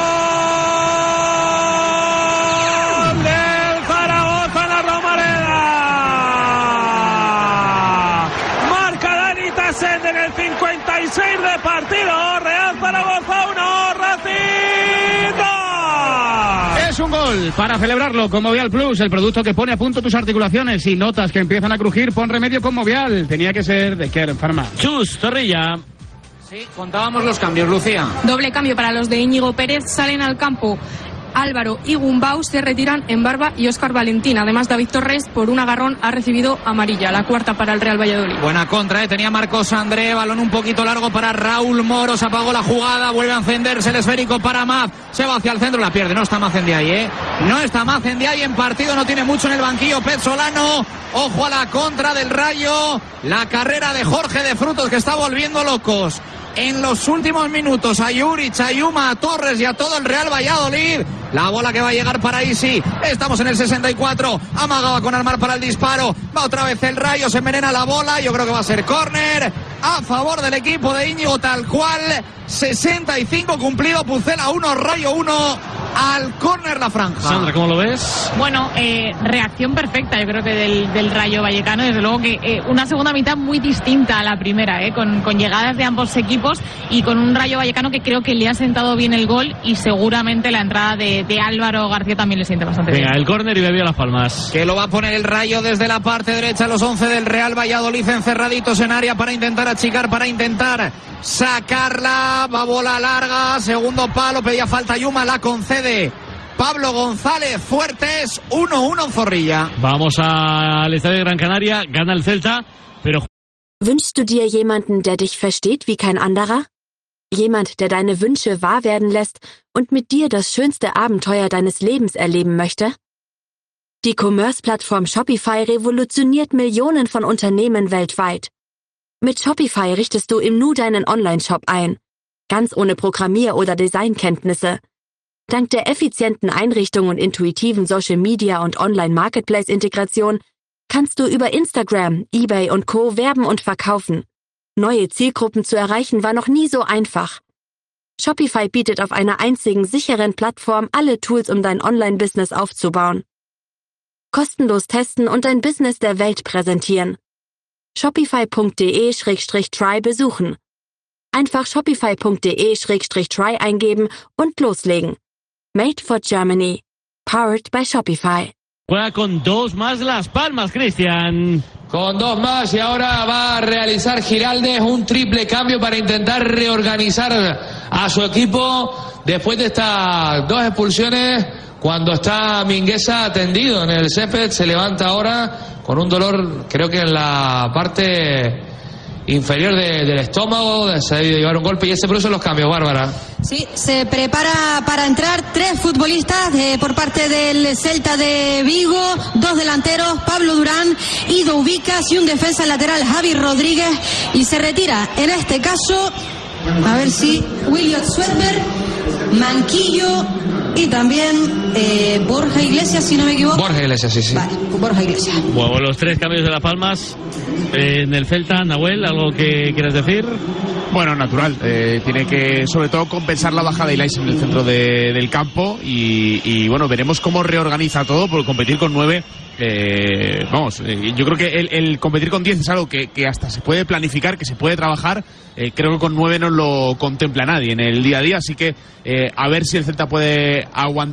en el cincuenta y seis de partido. Real Zaragoza uno, Racing dos. Es un gol para celebrarlo con Movial Plus, el producto que pone a punto tus articulaciones. Y notas que empiezan a crujir, pon remedio con Movial. Tenía que ser de Kern Pharma. Chus, Torrilla. Sí, contábamos los cambios, Lucía. Doble cambio para los de Íñigo Pérez. Salen al campo Álvaro y Gumbau, se retiran en Barba y Óscar Valentín. Además, David Torres, por un agarrón, ha recibido amarilla, la cuarta para el Real Valladolid. Buena contra, ¿eh? Tenía Marcos André, balón un poquito largo para Raúl Moro, se apagó la jugada, vuelve a encenderse el esférico para Maz, se va hacia el centro, la pierde, no está Maz en de ahí, ¿eh? No está Maz en de ahí en partido, no tiene mucho en el banquillo Pezzolano, ojo a la contra del Rayo, la carrera de Jorge de Frutos que está volviendo locos. En los últimos minutos a Juric, a Yuma, a Torres y a todo el Real Valladolid. La bola que va a llegar para Isi. Estamos en el sesenta y cuatro. Amagaba con Almar para el disparo. Va otra vez el Rayo, se envenena la bola. Yo creo que va a ser córner a favor del equipo de Íñigo, tal cual. sesenta y cinco cumplido, Pucela uno, Rayo uno. Al córner la franja. Sandra, ¿cómo lo ves? Bueno, eh, reacción perfecta, yo creo que del, del Rayo Vallecano. Desde luego que eh, una segunda mitad muy distinta a la primera, eh, con, con llegadas de ambos equipos y con un Rayo Vallecano que creo que le ha sentado bien el gol y seguramente la entrada de, de Álvaro García también le siente bastante Venga, bien. Venga, el córner y bebió Las Palmas. Que lo va a poner el Rayo desde la parte derecha, los once del Real Valladolid encerraditos en área para intentar achicar, para intentar sacarla. Va bola larga, segundo palo, pedía falta Yuma, la concede Pablo González Fuertes. Uno uno en Zorrilla. Vamos al Estadio de Gran Canaria, gana el Celta, pero... Wünschst du dir jemanden, der dich versteht wie kein anderer? Jemand, der deine Wünsche wahr werden lässt und mit dir das schönste Abenteuer deines Lebens erleben möchte? Die Commerce-Plattform Shopify revolutioniert Millionen von Unternehmen weltweit. Mit Shopify richtest du im Nu deinen Online-Shop ein, ganz ohne Programmier- oder Designkenntnisse. Dank der effizienten Einrichtung und intuitiven Social-Media- und Online-Marketplace-Integration kannst du über Instagram, eBay und Co. werben und verkaufen. Neue Zielgruppen zu erreichen war noch nie so einfach. Shopify bietet auf einer einzigen sicheren Plattform alle Tools, um dein Online-Business aufzubauen. Kostenlos testen und dein Business der Welt präsentieren. Shopify punkt de slash try besuchen. Einfach Shopify punkt de slash try eingeben und loslegen. Made for Germany. Powered by Shopify. Juega con dos más Las Palmas, Cristian. Con dos más y ahora va a realizar Giraldez un triple cambio para intentar reorganizar a su equipo después de estas dos expulsiones. Cuando está Mingueza tendido en el césped, se levanta ahora con un dolor, creo que en la parte inferior de, del estómago, se ha debido llevar un golpe y ese por eso los cambios, Bárbara. Sí, se prepara para entrar tres futbolistas eh, por parte del Celta de Vigo, dos delanteros, Pablo Durán, Ido Ubicas y un defensa lateral, Javi Rodríguez, y se retira en este caso, a ver si William Swerber, Manquillo y también eh, Borja Iglesias, si no me equivoco. Borja Iglesias, sí, sí. Vale, Borja Iglesias. Bueno, los tres cambios de Las Palmas en el Celta. Nahuel, ¿algo que quieras decir? Bueno, natural. Eh, tiene que, sobre todo, compensar la baja de Ilais en el centro de, del campo y, y, bueno, veremos cómo reorganiza todo por competir con nueve. Eh, vamos, eh, yo creo que el, el competir con diez es algo que, que hasta se puede planificar, que se puede trabajar. Eh, creo que con nueve no lo contempla nadie en el día a día, así que eh, a ver si el Celta puede aguantar. De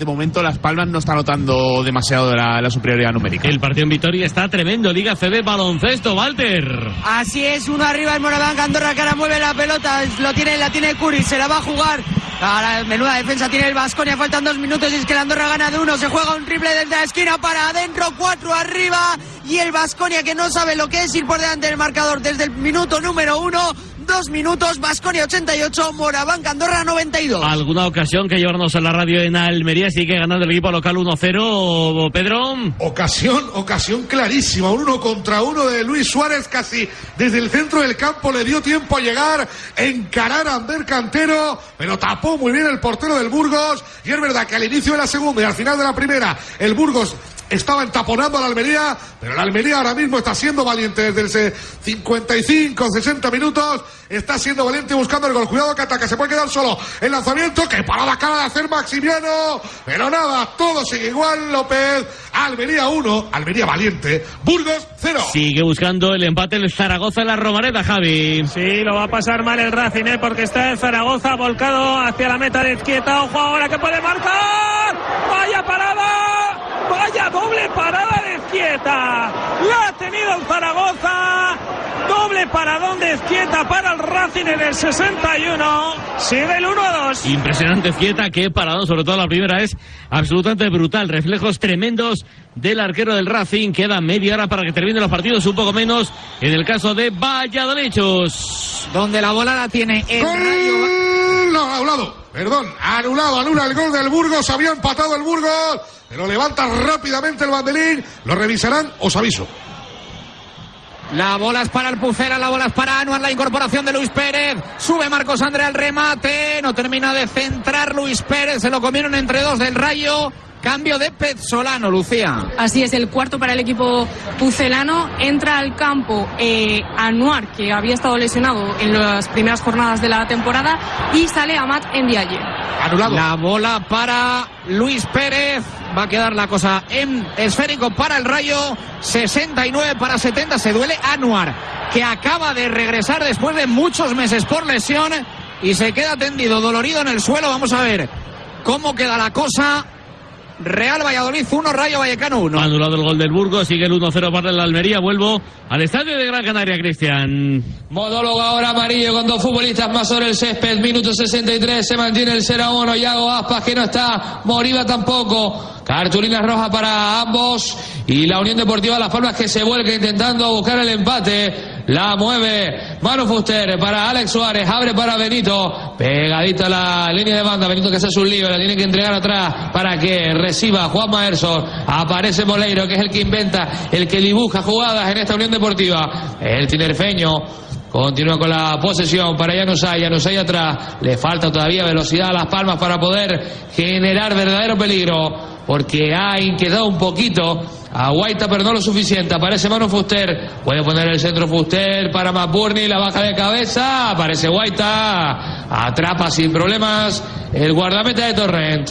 momento Las Palmas no está notando demasiado la, la superioridad numérica. El partido en Vitoria está tremendo. Liga C B baloncesto, Walter. Así es, uno arriba el Moraván Andorra, que ahora mueve la pelota, lo tiene, la tiene Curi, se la va a jugar. Ahora menuda defensa tiene el Baskonia, faltan dos minutos y es que el Andorra gana de uno, se juega un triple desde la esquina para adentro, cuatro arriba y el Baskonia que no sabe lo que es ir por delante del marcador desde el minuto número uno. Dos minutos, Baskonia ochenta y ocho, Moraván Andorra noventa y dos. ¿Alguna ocasión que llevarnos a la radio en Almería? Sigue ganando el equipo local uno cero, Pedro. Ocasión, ocasión clarísima, un uno contra uno de Luis Suárez, casi desde el centro del campo le dio tiempo a llegar, encarar a Ander Cantero, pero tapó muy bien el portero del Burgos, y es verdad que al inicio de la segunda y al final de la primera, el Burgos estaba entaponando a la Almería, pero la Almería ahora mismo está siendo valiente desde el cincuenta y cinco, sesenta minutos, está siendo valiente buscando el gol. Cuidado que ataca, se puede quedar solo el lanzamiento, que parada acaba de hacer Maximiano, pero nada, todo sigue igual. López, Almería uno, Almería valiente, Burgos cero. Sigue buscando el empate el Zaragoza en la Romareda, Javi. Sí, lo va a pasar mal el Racing, ¿eh? Porque está el Zaragoza volcado hacia la meta de Izquieta. Ojo ahora que puede marcar. ¡Vaya parada! ¡Vaya doble parada de Izquieta! ¡La ha tenido el Zaragoza! Doble paradón de Izquieta para el Racing en el sesenta y uno. Sigue el uno a dos. Impresionante Izquieta, que paradón, sobre todo la primera, es absolutamente brutal. Reflejos tremendos del arquero del Racing. Queda media hora para que terminen los partidos, un poco menos en el caso de Valladolid. Donde la bola la tiene el Rayo. No, anulado, perdón, anulado, anula el gol del Burgos, había empatado el Burgos, pero levanta rápidamente el banderín, lo revisarán, os aviso. La bola es para el Pucera, la bola es para Anuar, la incorporación de Luis Pérez. Sube Marcos André al remate, no termina de centrar Luis Pérez, se lo comieron entre dos del Rayo. Cambio de Pezzolano, Lucía. Así es, el cuarto para el equipo pucelano. Entra al campo eh, Anuar, que había estado lesionado en las primeras jornadas de la temporada, y sale Amat Ndiaye. Anulado. La bola para Luis Pérez. Va a quedar la cosa en esférico para el Rayo. sesenta y nueve para setenta. Se duele Anuar, que acaba de regresar después de muchos meses por lesión y se queda tendido, dolorido en el suelo. Vamos a ver cómo queda la cosa. Real Valladolid uno, Rayo Vallecano uno. Anulado el gol del Burgos, sigue el uno cero para la Almería. Vuelvo al estadio de Gran Canaria, Cristian. Monólogo ahora amarillo con dos futbolistas más sobre el césped. Minuto sesenta y tres, se mantiene el cero a uno. Yago Aspas, que no está, Moriba tampoco. Cartulinas rojas para ambos. Y la Unión Deportiva Las Palmas, que se vuelca intentando buscar el empate. La mueve Manu Fuster para Alex Suárez, abre para Benito, pegadita a la línea de banda. Benito, que hace su lío, la tiene que entregar atrás para que reciba Juan Maerson. Aparece Moleiro, que es el que inventa, el que dibuja jugadas en esta Unión Deportiva. El tinerfeño continúa con la posesión para Januzaj. Januzaj atrás, le falta todavía velocidad a Las Palmas para poder generar verdadero peligro, porque ha inquietado un poquito a Guaita, pero no lo suficiente. Aparece Manu Fuster, puede poner el centro Fuster para McBurney, la baja de cabeza, aparece Guaita, atrapa sin problemas el guardameta de Torrent.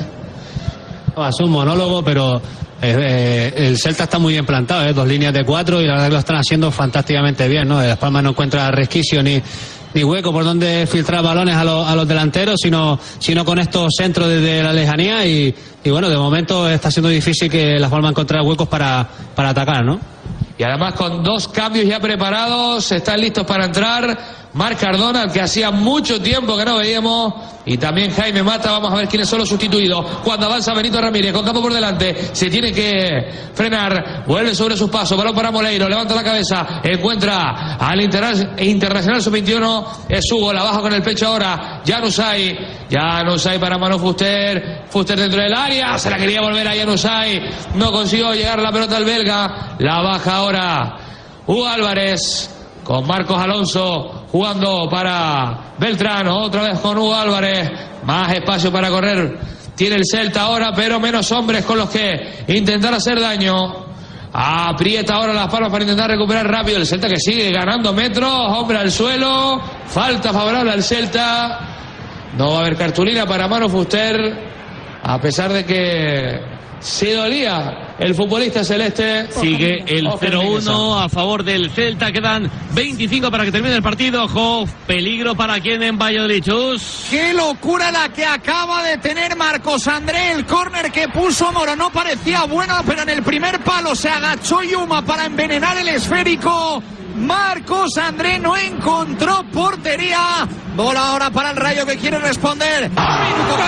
Es un monólogo, pero eh, eh, el Celta está muy bien plantado, eh, dos líneas de cuatro, y la verdad que lo están haciendo fantásticamente bien, ¿no? Las Palmas no encuentra resquicio ni ni hueco por donde filtrar balones a los, a los delanteros, sino, sino con estos centros desde la lejanía, y, y bueno, de momento está siendo difícil que Las Palmas encontrar huecos para, para atacar, ¿no? Y además con dos cambios ya preparados, están listos para entrar Marc Cardona, que hacía mucho tiempo que no veíamos, y también Jaime Mata. Vamos a ver quiénes son los sustituidos. Cuando avanza Benito Ramírez con campo por delante, se tiene que frenar, vuelve sobre sus pasos, balón para Moleiro, levanta la cabeza, encuentra al Interna- Internacional sub veintiuno, es Hugo, la baja con el pecho ahora Januzaj, Januzaj para Manu Fuster, Fuster dentro del área, se la quería volver a Januzaj, no consiguió llegar la pelota al belga, la baja ahora Hugo Álvarez con Marcos Alonso jugando para Beltrán, otra vez con Hugo Álvarez, más espacio para correr tiene el Celta ahora, pero menos hombres con los que intentar hacer daño. Aprieta ahora Las Palmas para intentar recuperar rápido el Celta, que sigue ganando metros, hombre al suelo, falta favorable al Celta. No va a haber cartulina para Manu Fuster, a pesar de que se dolía el futbolista celeste. Sigue el cero uno a favor del Celta. Quedan veinticinco para que termine el partido. Ojo, peligro para quien en Valladolid. Chus. ¡Qué locura la que acaba de tener Marcos André! El córner que puso Moro no parecía bueno, pero en el primer palo se agachó Yuma para envenenar el esférico. Marcos André no encontró portería. Bola ahora para el Rayo que quiere responder. ¡Minuto!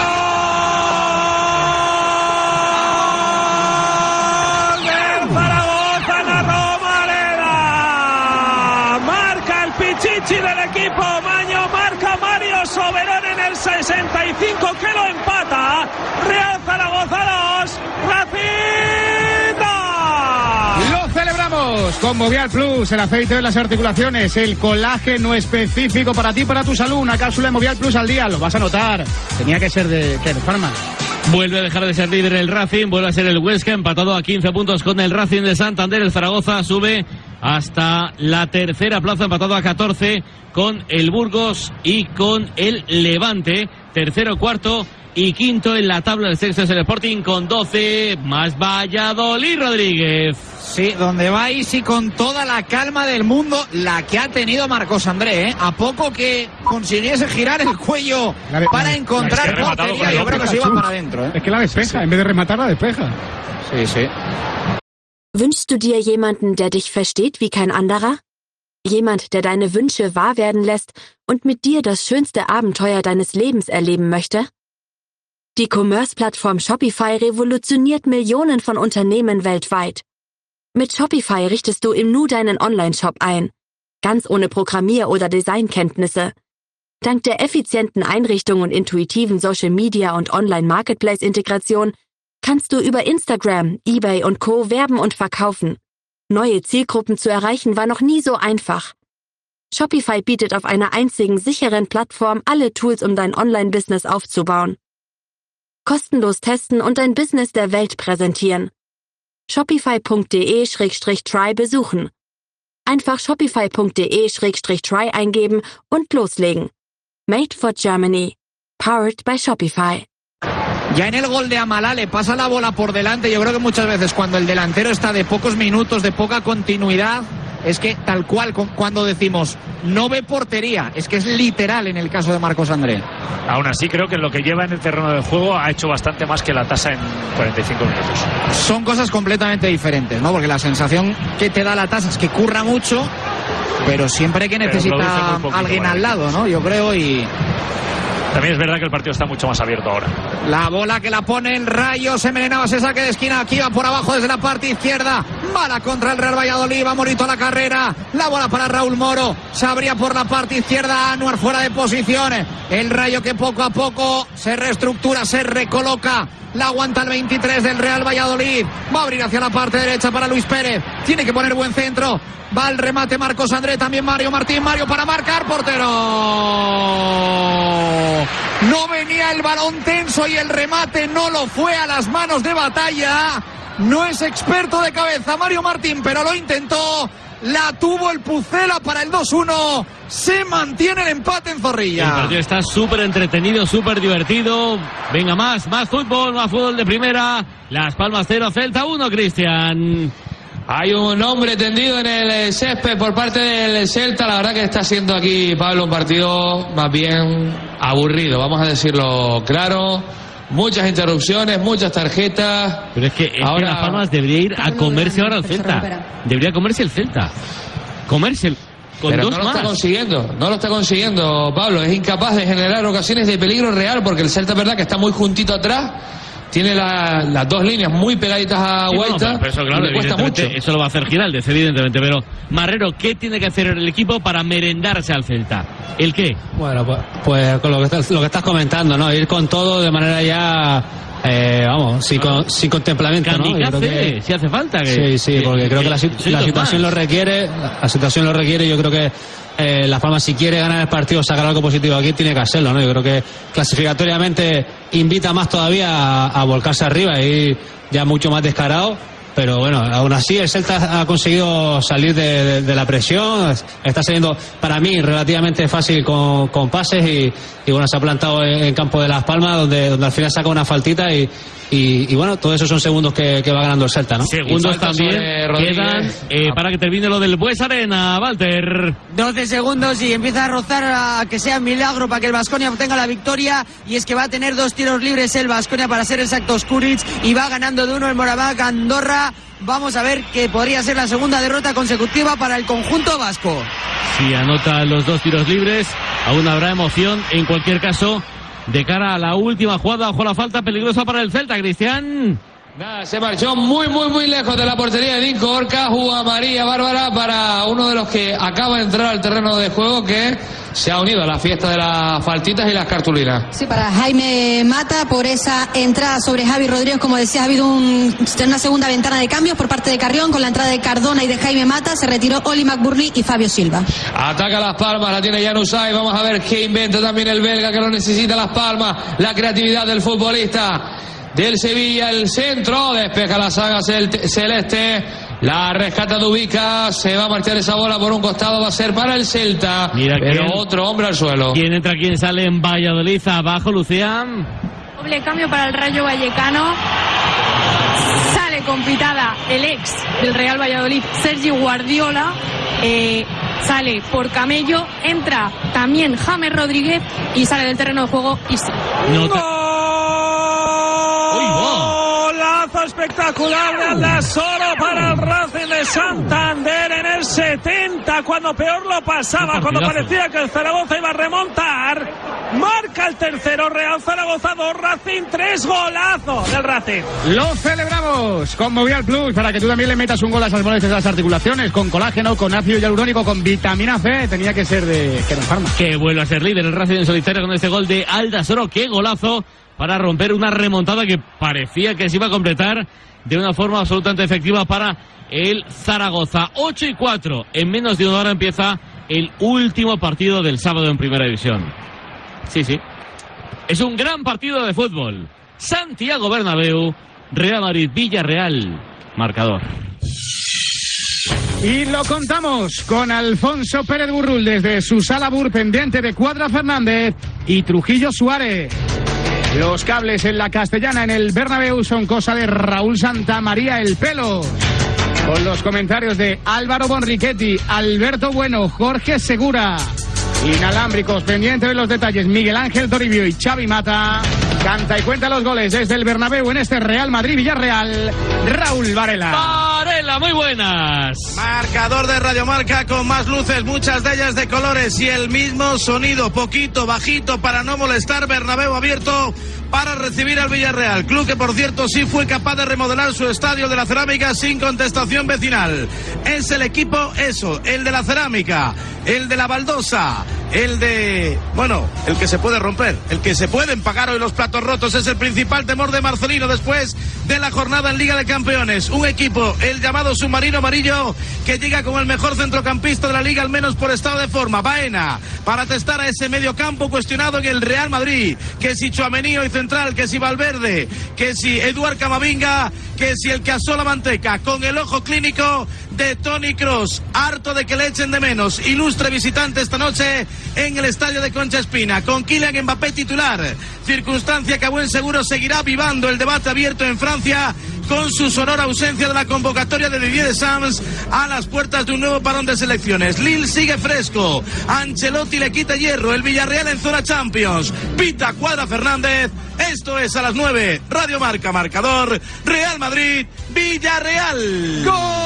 Pichichi del equipo Maño, marca Mario Soberón en el sesenta y cinco que lo empata. Real Zaragoza dos, Racing. Lo celebramos con Movial Plus, el aceite de las articulaciones, el colágeno específico para ti, para tu salud. Una cápsula de Movial Plus al día, lo vas a notar. Tenía que ser de, ¿qué? ¿De Pharma? Vuelve a dejar de ser líder el Racing, vuelve a ser el Huesca, empatado a quince puntos con el Racing de Santander. El Zaragoza sube hasta la tercera plaza, empatado a catorce con el Burgos y con el Levante. Tercero, cuarto y quinto en la tabla. El sexto es el Sporting con doce, más Valladolid, Rodríguez. Sí, donde vais y con toda la calma del mundo, la que ha tenido Marcos André, ¿eh? A poco que consiguiese girar el cuello la de, para encontrar la portería, yo creo que se iba para adentro, ¿eh? Es que la despeja, en vez de rematar la despeja. Sí, sí. Wünschst du dir jemanden, der dich versteht wie kein anderer? Jemand, der deine Wünsche wahr werden lässt und mit dir das schönste Abenteuer deines Lebens erleben möchte? Die Commerce-Plattform Shopify revolutioniert Millionen von Unternehmen weltweit. Mit Shopify richtest du im Nu deinen Online-Shop ein, ganz ohne Programmier- oder Designkenntnisse. Dank der effizienten Einrichtung und intuitiven Social-Media- und Online-Marketplace-Integration kannst du über Instagram, eBay und Co. werben und verkaufen. Neue Zielgruppen zu erreichen war noch nie so einfach. Shopify bietet auf einer einzigen sicheren Plattform alle Tools, um dein Online-Business aufzubauen. Kostenlos testen und dein Business der Welt präsentieren. Shopify.de Schrägstrich try besuchen. Einfach Shopify.de Schrägstrich try eingeben und loslegen. Made for Germany. Powered by Shopify. Ya en el gol de Amalá le pasa la bola por delante. Yo creo que muchas veces cuando el delantero está de pocos minutos, de poca continuidad, es que tal cual cuando decimos no ve portería, es que es literal en el caso de Marcos André. Aún así creo que lo que lleva en el terreno de juego ha hecho bastante más que la tasa en cuarenta y cinco minutos. Son cosas completamente diferentes, ¿no? Porque la sensación que te da la tasa es que curra mucho, pero siempre que necesita alguien al lado, ¿no? Yo creo. Y también es verdad que el partido está mucho más abierto ahora. La bola que la pone el Rayo, se envenenaba ese saque de esquina, aquí va por abajo desde la parte izquierda, bala contra el Real Valladolid, va Morito a la carrera, la bola para Raúl Moro, se abría por la parte izquierda, Anuar fuera de posiciones, el Rayo que poco a poco se reestructura, se recoloca, la aguanta el veintitrés del Real Valladolid, va a abrir hacia la parte derecha para Luis Pérez, tiene que poner buen centro, va el remate Marcos André, también Mario Martín, Mario para marcar, portero. No venía el balón tenso y el remate no lo fue a las manos de Batalla. No es experto de cabeza Mario Martín, pero lo intentó. La tuvo el Pucela para el dos uno. Se mantiene el empate en Zorrilla. El partido está súper entretenido, súper divertido. Venga, más, más fútbol, más fútbol de primera. Las Palmas cero, Celta uno, Cristian. Hay un hombre tendido en el césped por parte del Celta. La verdad que está siendo aquí, Pablo, un partido más bien aburrido, vamos a decirlo claro. Muchas interrupciones, muchas tarjetas. Pero es que, es ahora... que Las Palmas debería ir a comerse ahora al Celta. Debería comerse el Celta. Comerse el... Con Pero dos no lo más. está consiguiendo, no lo está consiguiendo, Pablo. Es incapaz de generar ocasiones de peligro real porque el Celta es verdad que está muy juntito atrás. Tiene la, las dos líneas muy pegaditas a sí, Guaita. No, pero, pero eso, claro, y le cuesta mucho. Eso lo va a hacer Giraldez, evidentemente. Pero, Marrero, ¿qué tiene que hacer el equipo para merendarse al Celta? ¿El qué? Bueno, pues, pues con lo que, estás, lo que estás comentando, ¿no? Ir con todo de manera ya... Eh, vamos, sin, con, sin contemplamiento, ¿no? Yo creo que, si hace falta. Que, sí, sí, porque que, creo que, que la, la situación más. lo requiere. La situación lo requiere. Yo creo que eh, Las Palmas, si quiere ganar el partido, sacar algo positivo aquí, tiene que hacerlo, ¿no? Yo creo que clasificatoriamente invita más todavía a, a volcarse arriba y ya mucho más descarado. Pero bueno, aún así el Celta ha conseguido salir de, de, de la presión, está saliendo para mí relativamente fácil con, con pases y, y bueno, se ha plantado en, en campo de Las Palmas donde, donde al final saca una faltita y, Y, y bueno, todos esos son segundos que, que va ganando el Celta, ¿no? Segundos también quedan eh, para que termine lo del Bues Arena, Walter. doce segundos y empieza a rozar a que sea milagro para que el Baskonia obtenga la victoria, y es que va a tener dos tiros libres el Baskonia, para ser exactos Kuric, y va ganando de uno el Moraván Andorra. Vamos a ver que podría ser la segunda derrota consecutiva para el conjunto vasco. Si anota los dos tiros libres, aún habrá emoción. En cualquier caso, de cara a la última jugada, ojo la falta peligrosa para el Celta, Cristian. Nada, se marchó muy, muy, muy lejos de la portería de Dinko Orca. Jugó María Bárbara para uno de los que acaba de entrar al terreno de juego, que se ha unido a la fiesta de las faltitas y las cartulinas. Sí, para Jaime Mata, por esa entrada sobre Javi Rodríguez. Como decía, ha habido un, una segunda ventana de cambios por parte de Carrión, con la entrada de Cardona y de Jaime Mata. Se retiró Oli McBurney y Fabio Silva. Ataca Las Palmas, la tiene Januzaj. Vamos a ver qué inventa también el belga, que lo necesita Las Palmas. La creatividad del futbolista del Sevilla, el centro, despeja la saga celeste, la rescata Dubica, se va a marchar esa bola por un costado, va a ser para el Celta. Mira, pero quién, otro hombre al suelo. ¿Quién entra, quién sale en Valladolid? Abajo, Lucián. Doble cambio para el Rayo Vallecano. Sale con pitada el ex del Real Valladolid, Sergi Guardiola. Eh, sale por Camello, entra también James Rodríguez y sale del terreno de juego Isi. No te... Golazo espectacular de Aldasoro para el Racing de Santander en el setenta, cuando peor lo pasaba, cuando parecía que el Zaragoza iba a remontar. Marca el tercero, Real Zaragoza dos, Racing tres, golazo del Racing. Lo celebramos con Movial Plus, para que tú también le metas un gol a esas molestias de las articulaciones, con colágeno, con ácido hialurónico, con vitamina C. Tenía que ser de Kern Pharma. Que vuelve a ser líder el Racing en solitario con este gol de Aldasoro. Qué golazo para romper una remontada que parecía que se iba a completar de una forma absolutamente efectiva para el Zaragoza. ocho y cuatro, en menos de una hora empieza el último partido del sábado en Primera División. Sí, sí, es un gran partido de fútbol. Santiago Bernabéu, Real Madrid Villarreal, marcador. Y lo contamos con Alfonso Pérez Burrul desde su sala Bur, pendiente de Cuadra Fernández y Trujillo Suárez. Los cables en la Castellana, en el Bernabéu, son cosa de Raúl Santamaría el Pelo, con los comentarios de Álvaro Bonrichetti, Alberto Bueno, Jorge Segura. Inalámbricos, pendiente de los detalles, Miguel Ángel Toribio y Xavi Mata. Canta y cuenta los goles desde el Bernabéu en este Real Madrid-Villarreal, Raúl Varela. Varela, muy buenas. Marcador de Radio Marca con más luces, muchas de ellas de colores, y el mismo sonido, poquito, bajito, para no molestar. Bernabéu abierto para recibir al Villarreal, club que por cierto sí fue capaz de remodelar su estadio de la Cerámica sin contestación vecinal. Es el equipo, eso, el de la Cerámica, el de la baldosa, el de, bueno, el que se puede romper, el que se pueden pagar hoy los platos rotos. Es el principal temor de Marcelino después de la jornada en Liga de Campeones. Un equipo, el llamado submarino amarillo, que llega como el mejor centrocampista de la Liga, al menos por estado de forma, Baena, para testar a ese medio campo cuestionado en el Real Madrid, que si Tchouaméni y central, que si Valverde, que si Eduard Camavinga, que si el que asó la manteca, con el ojo clínico de Toni Kroos, harto de que le echen de menos. Ilustre visitante esta noche en el estadio de Concha Espina, con Kylian Mbappé titular, circunstancia que a buen seguro seguirá avivando el debate abierto en Francia, con su sonora ausencia de la convocatoria de Didier Deschamps a las puertas de un nuevo parón de selecciones. Lille sigue fresco, Ancelotti le quita hierro, el Villarreal en zona Champions, pita Cuadra Fernández. Esto es a las nueve, Radio Marca, marcador, Real Madrid, Villarreal.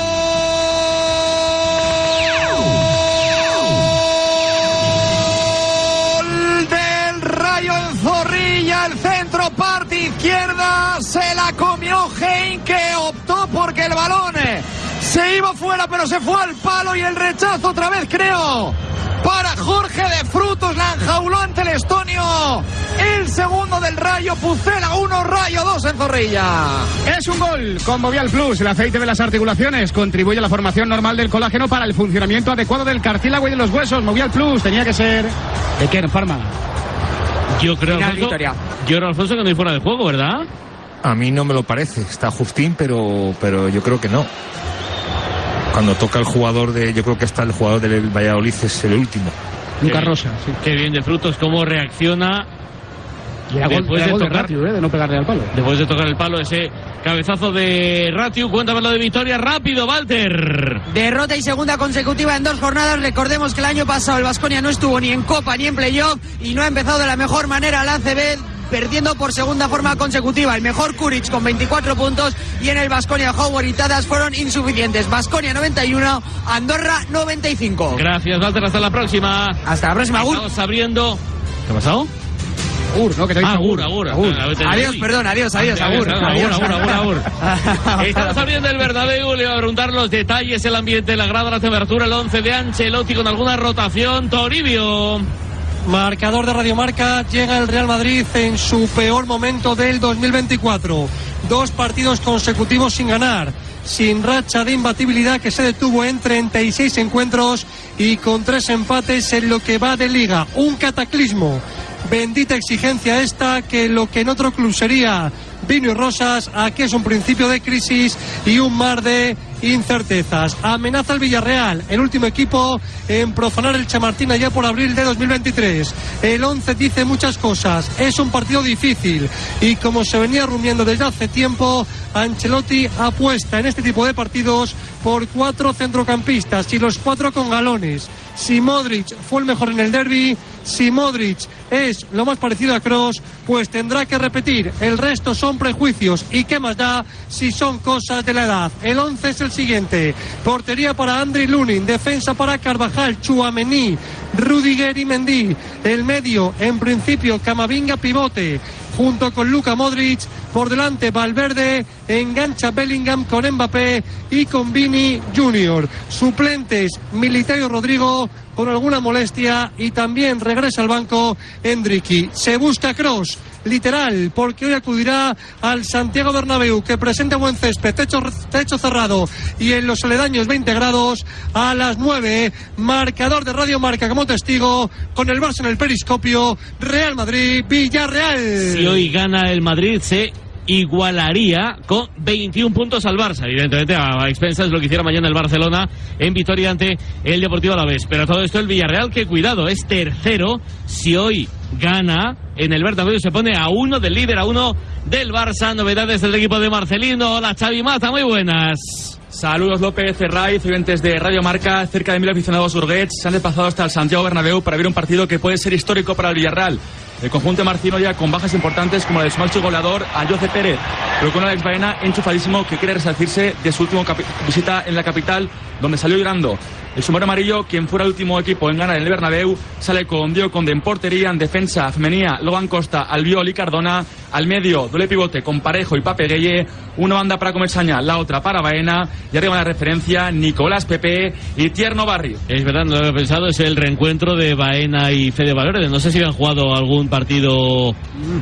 ¡Gol del Rayo en Zorrilla! El centro, parte izquierda, se la comió Heinke, optó porque el balón se iba fuera, pero se fue al palo, y el rechazo otra vez, creo, para Jorge de Frutos, la enjauló ante el estonio. El segundo del Rayo, Pucela uno, Rayo dos en Zorrilla. Es un gol con Movial Plus. El aceite de las articulaciones contribuye a la formación normal del colágeno para el funcionamiento adecuado del cartílago y de los huesos. Movial Plus tenía que ser de Kern Pharma. Yo creo, Alfonso, yo creo, Alfonso, que no hay fuera de juego, ¿verdad? A mí no me lo parece. Está justín, pero, pero yo creo que no. Cuando toca el jugador de, yo creo que hasta el jugador del Valladolid es el último. Lucas Rosa, sí. Qué bien de Frutos, cómo reacciona Y era gol, después era de gol de tocar Ratiu, ¿eh? de no pegarle al palo. Después de tocar el palo, ese cabezazo de Ratiu. Cuéntame lo de Victoria, rápido, Walter. Derrota y segunda consecutiva en dos jornadas. Recordemos que el año pasado el Baskonia no estuvo ni en Copa ni en Playoff y no ha empezado de la mejor manera la A C B, perdiendo por segunda forma consecutiva. El mejor Kuric con veinticuatro puntos y en el Baskonia Howard y Tadas fueron insuficientes. Baskonia noventa y uno, Andorra noventa y cinco. Gracias, Walter, hasta la próxima. Hasta la próxima, Agur. Estamos abriendo... ¿Qué ha pasado? Agur, ¿no? Que te ah, Agur, Agur. Agur. Adiós, perdón, adiós, adiós, Agur. Agur, Agur, Agur, Agur. Estamos abriendo el Bernabéu, le voy a preguntar los detalles, el ambiente, la grada, la temperatura, el once de Ancelotti con alguna rotación. Toribio. Marcador de Radio Marca, llega el Real Madrid en su peor momento del dos mil veinticuatro. Dos partidos consecutivos sin ganar, sin racha de imbatibilidad que se detuvo en treinta y seis encuentros y con tres empates en lo que va de liga. Un cataclismo. Bendita exigencia esta, que lo que en otro club sería vino y rosas, aquí es un principio de crisis y un mar de incertezas. Amenaza el Villarreal, el último equipo en profanar el Chamartín allá por abril de dos mil veintitrés. El once dice muchas cosas, es un partido difícil y como se venía rumiando desde hace tiempo, Ancelotti apuesta en este tipo de partidos por cuatro centrocampistas y los cuatro con galones. Si Modric fue el mejor en el derbi, si Modric es lo más parecido a Kroos, pues tendrá que repetir. El resto son prejuicios y qué más da si son cosas de la edad. El once es el siguiente: portería para Andriy Lunin, defensa para Carvajal, Tchouaméni, Rudiger y Mendy. El medio, en principio, Camavinga pivote, junto con Luka Modric. Por delante Valverde, engancha Bellingham con Mbappé y con Vini junior Suplentes, Militao y Rodrigo con alguna molestia y también regresa al banco Endricky. Se busca Kroos, literal, porque hoy acudirá al Santiago Bernabéu, que presenta buen césped, techo, techo cerrado y en los aledaños veinte grados a las nueve. Marcador de Radio Marca como testigo, con el Barça en el periscopio. Real Madrid, Villarreal. Si hoy gana el Madrid, se igualaría con veintiún puntos al Barça, evidentemente a expensas lo que hiciera mañana el Barcelona en victoria ante el Deportivo Alavés. Pero todo esto el Villarreal, que cuidado, es tercero. Si hoy gana en el Bernabéu, se pone a uno del líder, a uno del Barça. Novedades del equipo de Marcelino. Hola, Xavi Mata, muy buenas. Saludos, López, Raiz, oyentes de Radio Marca. Cerca de mil aficionados burguets se han desplazado hasta el Santiago Bernabéu para ver un partido que puede ser histórico para el Villarreal. El conjunto marcino ya con bajas importantes como la de su máximo goleador, Ayoce Pérez, pero con Alex Baena enchufadísimo, que quiere resarcirse de su última visita en la capital, donde salió llorando. El sombrero amarillo, quien fuera el último equipo en ganar en el Bernabéu, sale con Diego Conde en portería, en defensa femenina, Logan Costa, Albiol y Cardona, al medio, doble pivote con Parejo y Pape Gueye, una banda para Comesaña, la otra para Baena, y arriba la referencia, Nicolás Pepe y Tierno Barrio. Es verdad, no lo había pensado, es el reencuentro de Baena y Fede Valverde. No sé si han jugado algún partido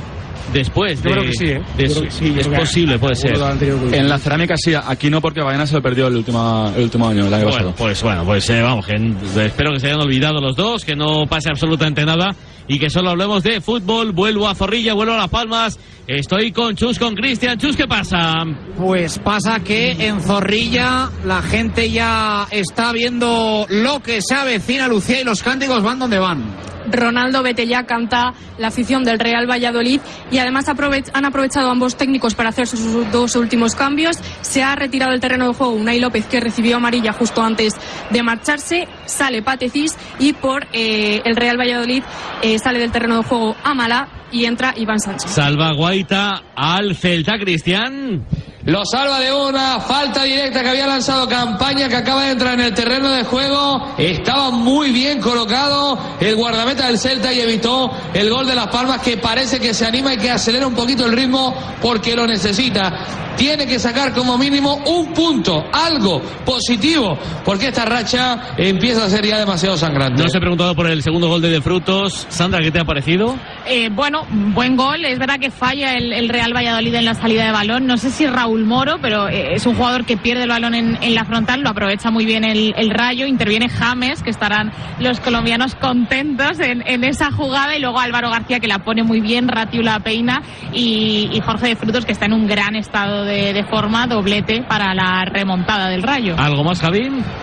después. Yo de, creo que sí, ¿eh? de Yo su, creo que sí, es posible, puede ser. En la cerámica sí, aquí no, porque Baena se lo perdió el último, el último año, el año Bueno, pasado. pues bueno, pues eh, vamos, que en- espero que se hayan olvidado los dos, que no pase absolutamente nada y que solo hablemos de fútbol. Vuelvo a Zorrilla, vuelvo a Las Palmas. Estoy con Chus, con Cristian. Chus, ¿qué pasa? Pues pasa que en Zorrilla la gente ya está viendo lo que se avecina, Lucía, y los cánticos van donde van. Ronaldo, vete ya, canta la afición del Real Valladolid, y además aprove- han aprovechado ambos técnicos para hacer sus dos últimos cambios. Se ha retirado del terreno de juego Unai López, que recibió amarilla justo antes de marcharse. Sale Patecis y por eh, el Real Valladolid eh, sale del terreno de juego Amala y entra Iván Sánchez. Salva Guaita al Celta, Cristian. Lo salva de una falta directa que había lanzado Campaña, que acaba de entrar en el terreno de juego. Estaba muy bien colocado el guardameta del Celta y evitó el gol de Las Palmas, que parece que se anima y que acelera un poquito el ritmo porque lo necesita. Tiene que sacar como mínimo un punto, algo positivo, porque esta racha empieza a ser ya demasiado sangrante. No os he preguntado por el segundo gol de De Frutos. Sandra, ¿qué te ha parecido? Eh, bueno, buen gol. Es verdad que falla el, el Real Valladolid en la salida de balón. No sé si Raúl Moro, pero eh, es un jugador que pierde el balón en, en la frontal. Lo aprovecha muy bien el, el Rayo. Interviene James, que estarán los colombianos contentos en, en esa jugada. Y luego Álvaro García, que la pone muy bien. Ratiu la peina. Y, y Jorge De Frutos, que está en un gran estado de, de forma. Doblete para la remontada del Rayo. ¿Algo más, Javi?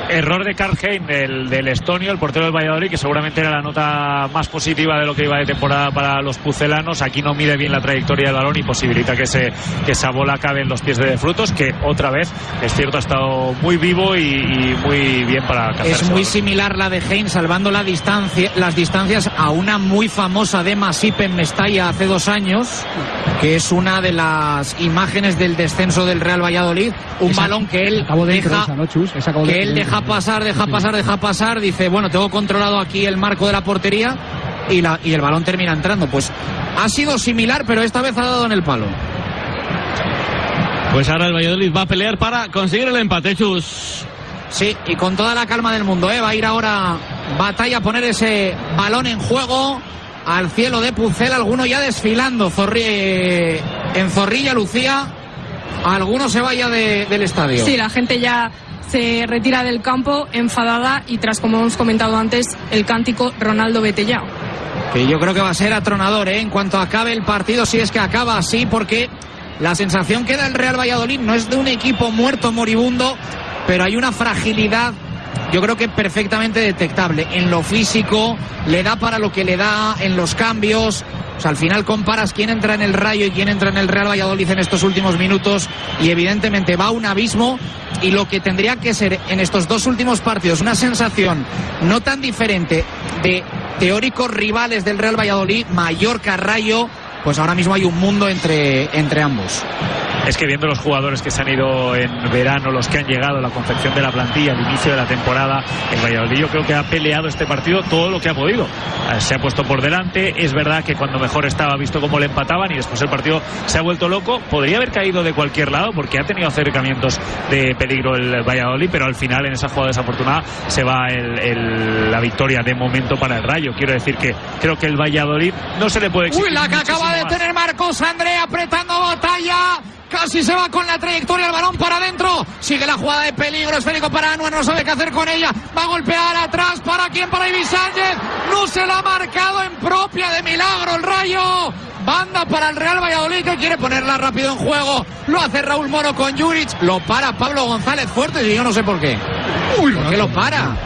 Error de Karl Hein, del, del estonio, el portero del Valladolid, que seguramente era la nota más positiva de lo que iba de temporada para los pucelanos. Aquí no mide bien la trayectoria del balón y posibilita que, ese, que esa bola acabe en los pies de De Frutos, que otra vez, es cierto, ha estado muy vivo y, y muy bien para cazar. Es muy similar la de Hein, salvando la distancia, las distancias, a una muy famosa de Masip en Mestalla hace dos años, que es una de las imágenes del descenso del Real Valladolid. Un esa, balón que él deja, esa, ¿no, Chus? Esa que él deja pasar, deja pasar, deja pasar, dice, bueno, tengo controlado aquí el marco de la portería y, la, y el balón termina entrando. Pues ha sido similar, pero esta vez ha dado en el palo. Pues ahora el Valladolid va a pelear para conseguir el empate, Chus. Sí, y con toda la calma del mundo, ¿eh? Va a ir ahora Batalla a poner ese balón en juego al cielo de Pucel, alguno ya desfilando Zorri, eh, en Zorrilla, Lucía, alguno se vaya de, del estadio. Sí, la gente ya se retira del campo enfadada y tras, como hemos comentado antes, el cántico Ronaldo vete ya. Que yo creo que va a ser atronador, ¿eh? En cuanto acabe el partido, si es que acaba así, porque la sensación que da el Real Valladolid no es de un equipo muerto, moribundo, pero hay una fragilidad, yo creo que perfectamente detectable. En lo físico, le da para lo que le da, en los cambios. O sea, al final comparas quién entra en el Rayo y quién entra en el Real Valladolid en estos últimos minutos y evidentemente va a un abismo, y lo que tendría que ser en estos dos últimos partidos una sensación no tan diferente de teóricos rivales del Real Valladolid, Mallorca, Rayo, pues ahora mismo hay un mundo entre, entre ambos. Es que viendo los jugadores que se han ido en verano, los que han llegado, la confección de la plantilla, el inicio de la temporada, el Valladolid yo creo que ha peleado este partido todo lo que ha podido. Se ha puesto por delante, es verdad que cuando mejor estaba, visto cómo le empataban, y después el partido se ha vuelto loco. Podría haber caído de cualquier lado porque ha tenido acercamientos de peligro el Valladolid, pero al final en esa jugada desafortunada se va el, el, la victoria de momento para el Rayo. Quiero decir que creo que el Valladolid no se le puede exigir. Uy, la que acaba de tener Marcos André apretando Batalla. Casi se va con la trayectoria, el balón para adentro. Sigue la jugada de peligro, esférico para Anuar, no sabe qué hacer con ella. Va a golpear atrás, ¿para quién? Para Ibi Sánchez. No se la ha marcado en propia, de milagro el Rayo. Banda para el Real Valladolid, que quiere ponerla rápido en juego. Lo hace Raúl Moro con Juric. Lo para Pablo González Fuertes y yo no sé por qué. Uy, ¿por qué lo para?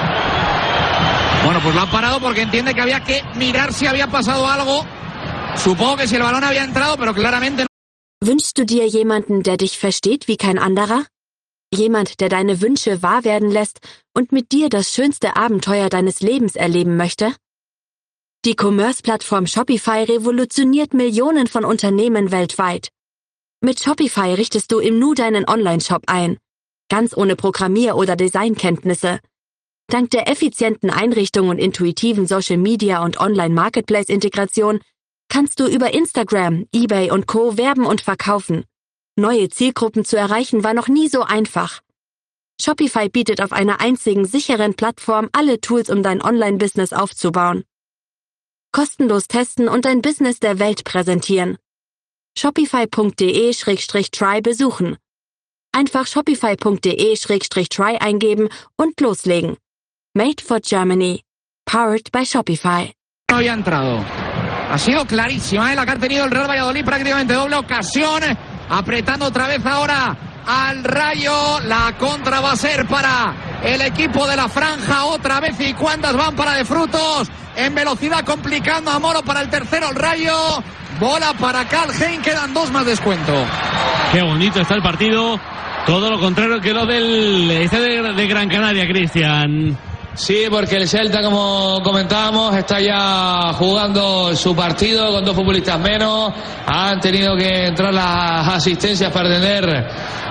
Bueno, pues lo ha parado porque entiende que había que mirar si había pasado algo. Supongo que si el balón había entrado, pero claramente no. Wünschst du dir jemanden, der dich versteht wie kein anderer? Jemand, der deine Wünsche wahr werden lässt und mit dir das schönste Abenteuer deines Lebens erleben möchte? Die Commerce-Plattform Shopify revolutioniert Millionen von Unternehmen weltweit. Mit Shopify richtest du im Nu deinen Online-Shop ein, ganz ohne Programmier- oder Designkenntnisse. Dank der effizienten Einrichtung und intuitiven Social-Media- und Online-Marketplace-Integration kannst du über Instagram, eBay und Co. werben und verkaufen. Neue Zielgruppen zu erreichen war noch nie so einfach. Shopify bietet auf einer einzigen sicheren Plattform alle Tools, um dein Online-Business aufzubauen. Kostenlos testen und dein Business der Welt präsentieren. Shopify punkt de slash try besuchen. Einfach Shopify punkt de slash try eingeben und loslegen. Made for Germany. Powered by Shopify. No había entrado. Ha sido clarísima, ¿eh? La que ha tenido el Real Valladolid, prácticamente doble ocasión, apretando otra vez ahora al Rayo. La contra va a ser para el equipo de la franja otra vez, y cuántas van para De Frutos, en velocidad complicando a Moro para el tercero el Rayo. Bola para Karl Hein, quedan dos más descuento. Qué bonito está el partido, todo lo contrario que lo del este de, de Gran Canaria, Cristian. Sí, porque el Celta, como comentábamos, está ya jugando su partido con dos futbolistas menos. Han tenido que entrar las asistencias para atender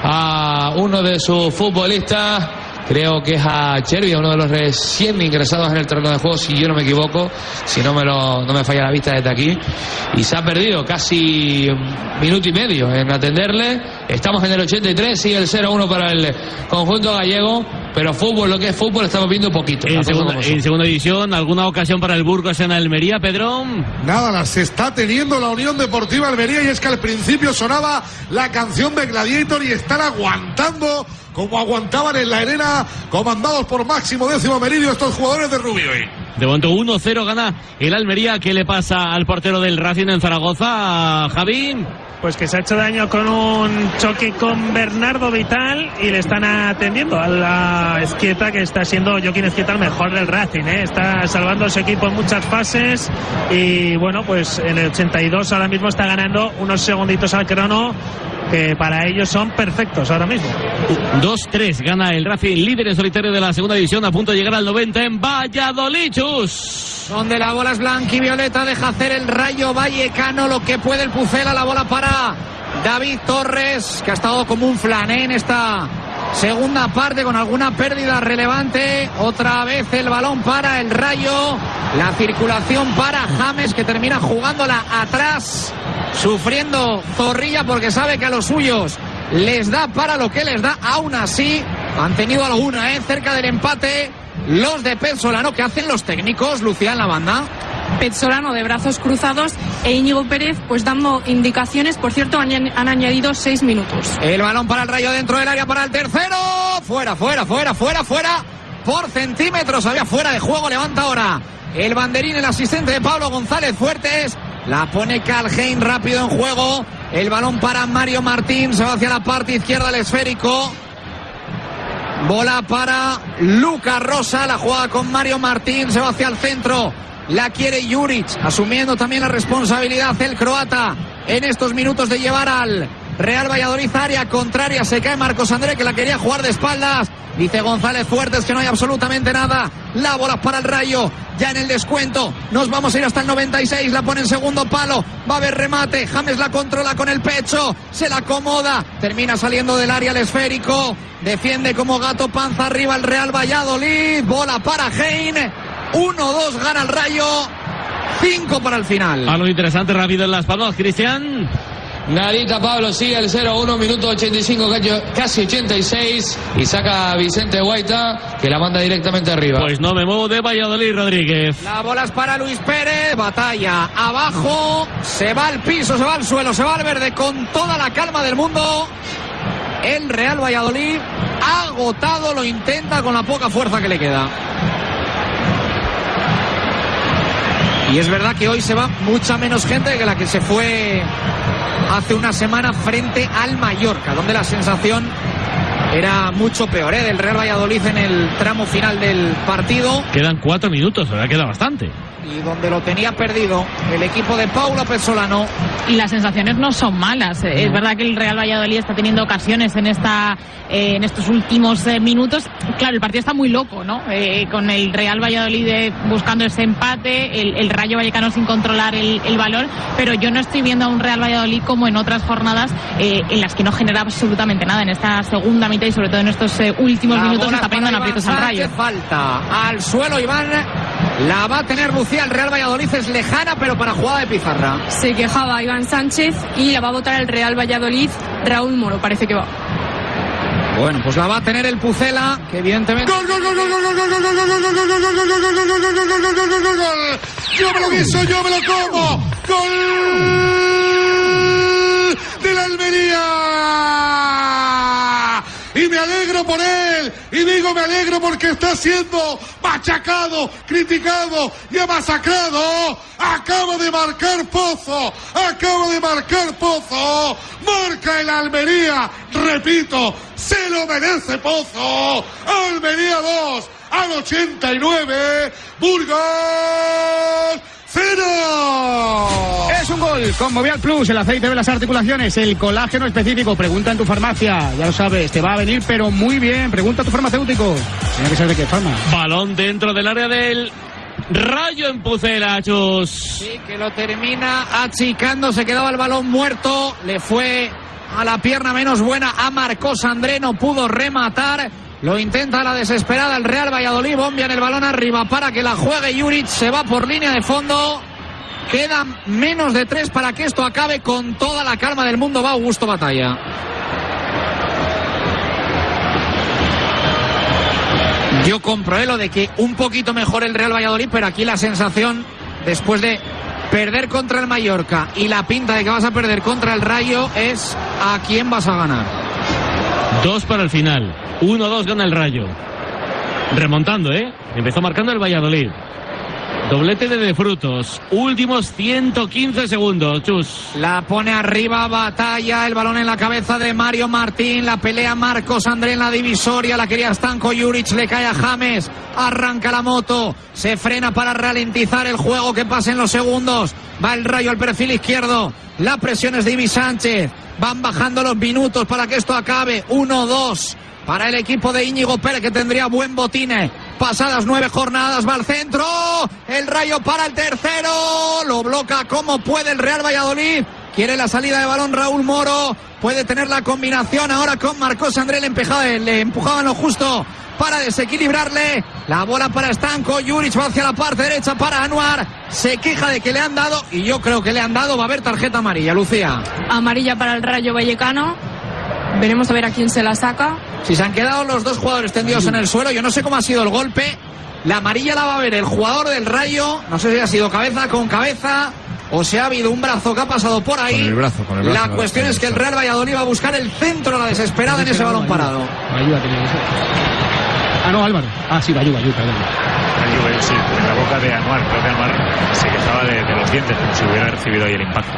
a uno de sus futbolistas. Creo que es a Chervia, uno de los recién ingresados en el terreno de juego, si yo no me equivoco, si no me, lo, no me falla la vista desde aquí. Y se ha perdido casi un minuto y medio en atenderle. Estamos en el ochenta y tres, sigue el cero uno para el conjunto gallego. Pero fútbol, lo que es fútbol, estamos viendo poquito. En segunda, en segunda división, ¿alguna ocasión para el Burgos en Almería, Pedro? Nada, las está teniendo la Unión Deportiva Almería, y es que al principio sonaba la canción de Gladiator y están aguantando como aguantaban en la arena, comandados por Máximo Décimo Meridio, estos jugadores de Rubio. De momento uno cero gana el Almería. ¿Qué le pasa al portero del Racing en Zaragoza, Javi? pues que se ha hecho daño con un choque con Bernardo Vital y le están atendiendo a la Ezquieta, que está siendo Joaquín Ezquieta el mejor del Racing, ¿eh? Está salvando a su equipo en muchas fases y bueno, pues en el ochenta y dos ahora mismo está ganando unos segunditos al crono que para ellos son perfectos ahora mismo. dos tres gana el Racing, líder en solitario de la segunda división, a punto de llegar al noventa en Valladolid. Chus. Donde la bola es blanca y violeta, deja hacer el Rayo Vallecano lo que puede el Pucela, la bola para David Torres, que ha estado como un flané en esta segunda parte con alguna pérdida relevante. Otra vez el balón para el Rayo, la circulación para James, que termina jugándola atrás, sufriendo Zorrilla porque sabe que a los suyos les da para lo que les da. Aún así han tenido alguna, ¿eh? cerca del empate los de Pezzolano. ¿Qué hacen los técnicos, Lucía, en la banda? Pezzolano de brazos cruzados e Íñigo Pérez pues dando indicaciones. Por cierto, han, han añadido seis minutos. El balón para el Rayo dentro del área para el tercero. Fuera, fuera, fuera, fuera, fuera. Por centímetros había fuera de juego. Levanta ahora el banderín, el asistente de Pablo González Fuertes. La pone Calheim rápido en juego. El balón para Mario Martín. Se va hacia la parte izquierda del esférico. Bola para Lucas Rosa. La jugada con Mario Martín. Se va hacia el centro. La quiere Juric, asumiendo también la responsabilidad el croata en estos minutos de llevar al Real Valladolid área contraria. Se cae Marcos André, que la quería jugar de espaldas. Dice González Fuertes que no hay absolutamente nada. La bola para el Rayo, ya en el descuento. Nos vamos a ir hasta el noventa y seis. La pone en segundo palo. Va a haber remate. James la controla con el pecho. Se la acomoda. Termina saliendo del área el esférico. Defiende como gato panza arriba el Real Valladolid. Bola para Hein. uno dos gana el Rayo. cinco para el final. Algo interesante rápido en las palmas, Cristian. Nadita Pablo sigue el cero uno, minuto ochenta y cinco, casi ochenta y seis, y saca a Vicente Guaita, que la manda directamente arriba. Pues no me muevo de Valladolid, Rodríguez. La bola es para Luis Pérez. Batalla abajo. Se va al piso, se va al suelo, se va al verde con toda la calma del mundo. El Real Valladolid agotado, lo intenta con la poca fuerza que le queda. Y es verdad que hoy se va mucha menos gente que la que se fue hace una semana frente al Mallorca, donde la sensación era mucho peor, ¿eh? Del Real Valladolid en el tramo final del partido. Quedan cuatro minutos, ahora queda bastante. Y donde lo tenía perdido el equipo de Paulo Pezzolano. Y las sensaciones no son malas. No. Es verdad que el Real Valladolid está teniendo ocasiones en esta eh, en estos últimos eh, minutos. Claro, el partido está muy loco, ¿no? Eh, con el Real Valladolid eh, buscando ese empate, el, el Rayo Vallecano sin controlar el, el balón, pero yo no estoy viendo a un Real Valladolid como en otras jornadas eh, en las que no genera absolutamente nada. En esta segunda mitad y sobre todo en estos eh, últimos la minutos está poniendo en aprietos al Rayo. Falta al suelo, Iván. La va a tener Lucía. El Real Valladolid es lejana, pero para jugada de pizarra. Se quejaba Iván Sánchez y la va a votar el Real Valladolid. Raúl Moro parece que va. Bueno, pues la va a tener el Pucela, que evidentemente... ¡Gol, gol, gol, gol, gol, gol, gol, gol, gol, gol, gol, gol, gol, gol, gol, gol! ¡Yo me lo guiso, yo me lo como! ¡Gol de la Almería! Y me alegro por él, y digo me alegro porque está siendo machacado, criticado y masacrado. Acaba de marcar Pozo, acaba de marcar Pozo, marca el Almería, repito, se lo merece Pozo. Almería dos al ochenta y nueve, Burgos cero. Es un gol con Movial Plus, el aceite de las articulaciones, el colágeno específico. Pregunta en tu farmacia, ya lo sabes, te va a venir pero muy bien. Pregunta a tu farmacéutico, tiene que saber de qué farma. Balón dentro del área del Rayo en Pucela, Chus. Sí, que lo termina achicando, se quedaba el balón muerto, le fue a la pierna menos buena a Marcos André, no pudo rematar. Lo intenta a la desesperada el Real Valladolid. Bombian el balón arriba para que la juegue Juric. Se va por línea de fondo. Quedan menos de tres para que esto acabe. Con toda la calma del mundo va Augusto Batalla. Yo compro eh, lo de que un poquito mejor el Real Valladolid, pero aquí la sensación, después de perder contra el Mallorca y la pinta de que vas a perder contra el Rayo, es a quién vas a ganar. Dos para el final. uno dos gana el Rayo. Remontando, ¿eh? Empezó marcando el Valladolid. Doblete de De Frutos. Últimos ciento quince segundos, Chus. La pone arriba, batalla, el balón en la cabeza de Mario Martín. La pelea Marcos André en la divisoria. La quería Stanko Juric, le cae a James. Arranca la moto. Se frena para ralentizar el juego, que pasen los segundos. Va el Rayo al perfil izquierdo. La presión es de Ivi Sánchez. Van bajando los minutos para que esto acabe. uno dos para el equipo de Íñigo Pérez, que tendría buen botine. Pasadas nueve jornadas, va al centro. El Rayo para el tercero. Lo bloca como puede el Real Valladolid. Quiere la salida de balón Raúl Moro. Puede tener la combinación ahora con Marcos André. Le, empujaba, le empujaban lo justo para desequilibrarle. La bola para Stanko Juric, va hacia la parte derecha para Anuar. Se queja de que le han dado, y yo creo que le han dado. Va a haber tarjeta amarilla, Lucía. Amarilla para el Rayo Vallecano. Veremos a ver a quién se la saca. Si se han quedado los dos jugadores tendidos en el suelo, yo no sé cómo ha sido el golpe. La amarilla la va a ver el jugador del Rayo. No sé si ha sido cabeza con cabeza o si ha habido un brazo que ha pasado por ahí. Con el brazo, con el brazo. La cuestión es que el Real Valladolid va a buscar el centro a la desesperada en ese balón parado. Ayuda, tenía eso. Ah, no, Álvaro. Ah, sí, Bayú, Bayú, perdón. Bayú, sí, en la boca de Anuar. Creo que Anuar se quejaba de, de los dientes, como si hubiera recibido ahí el impacto.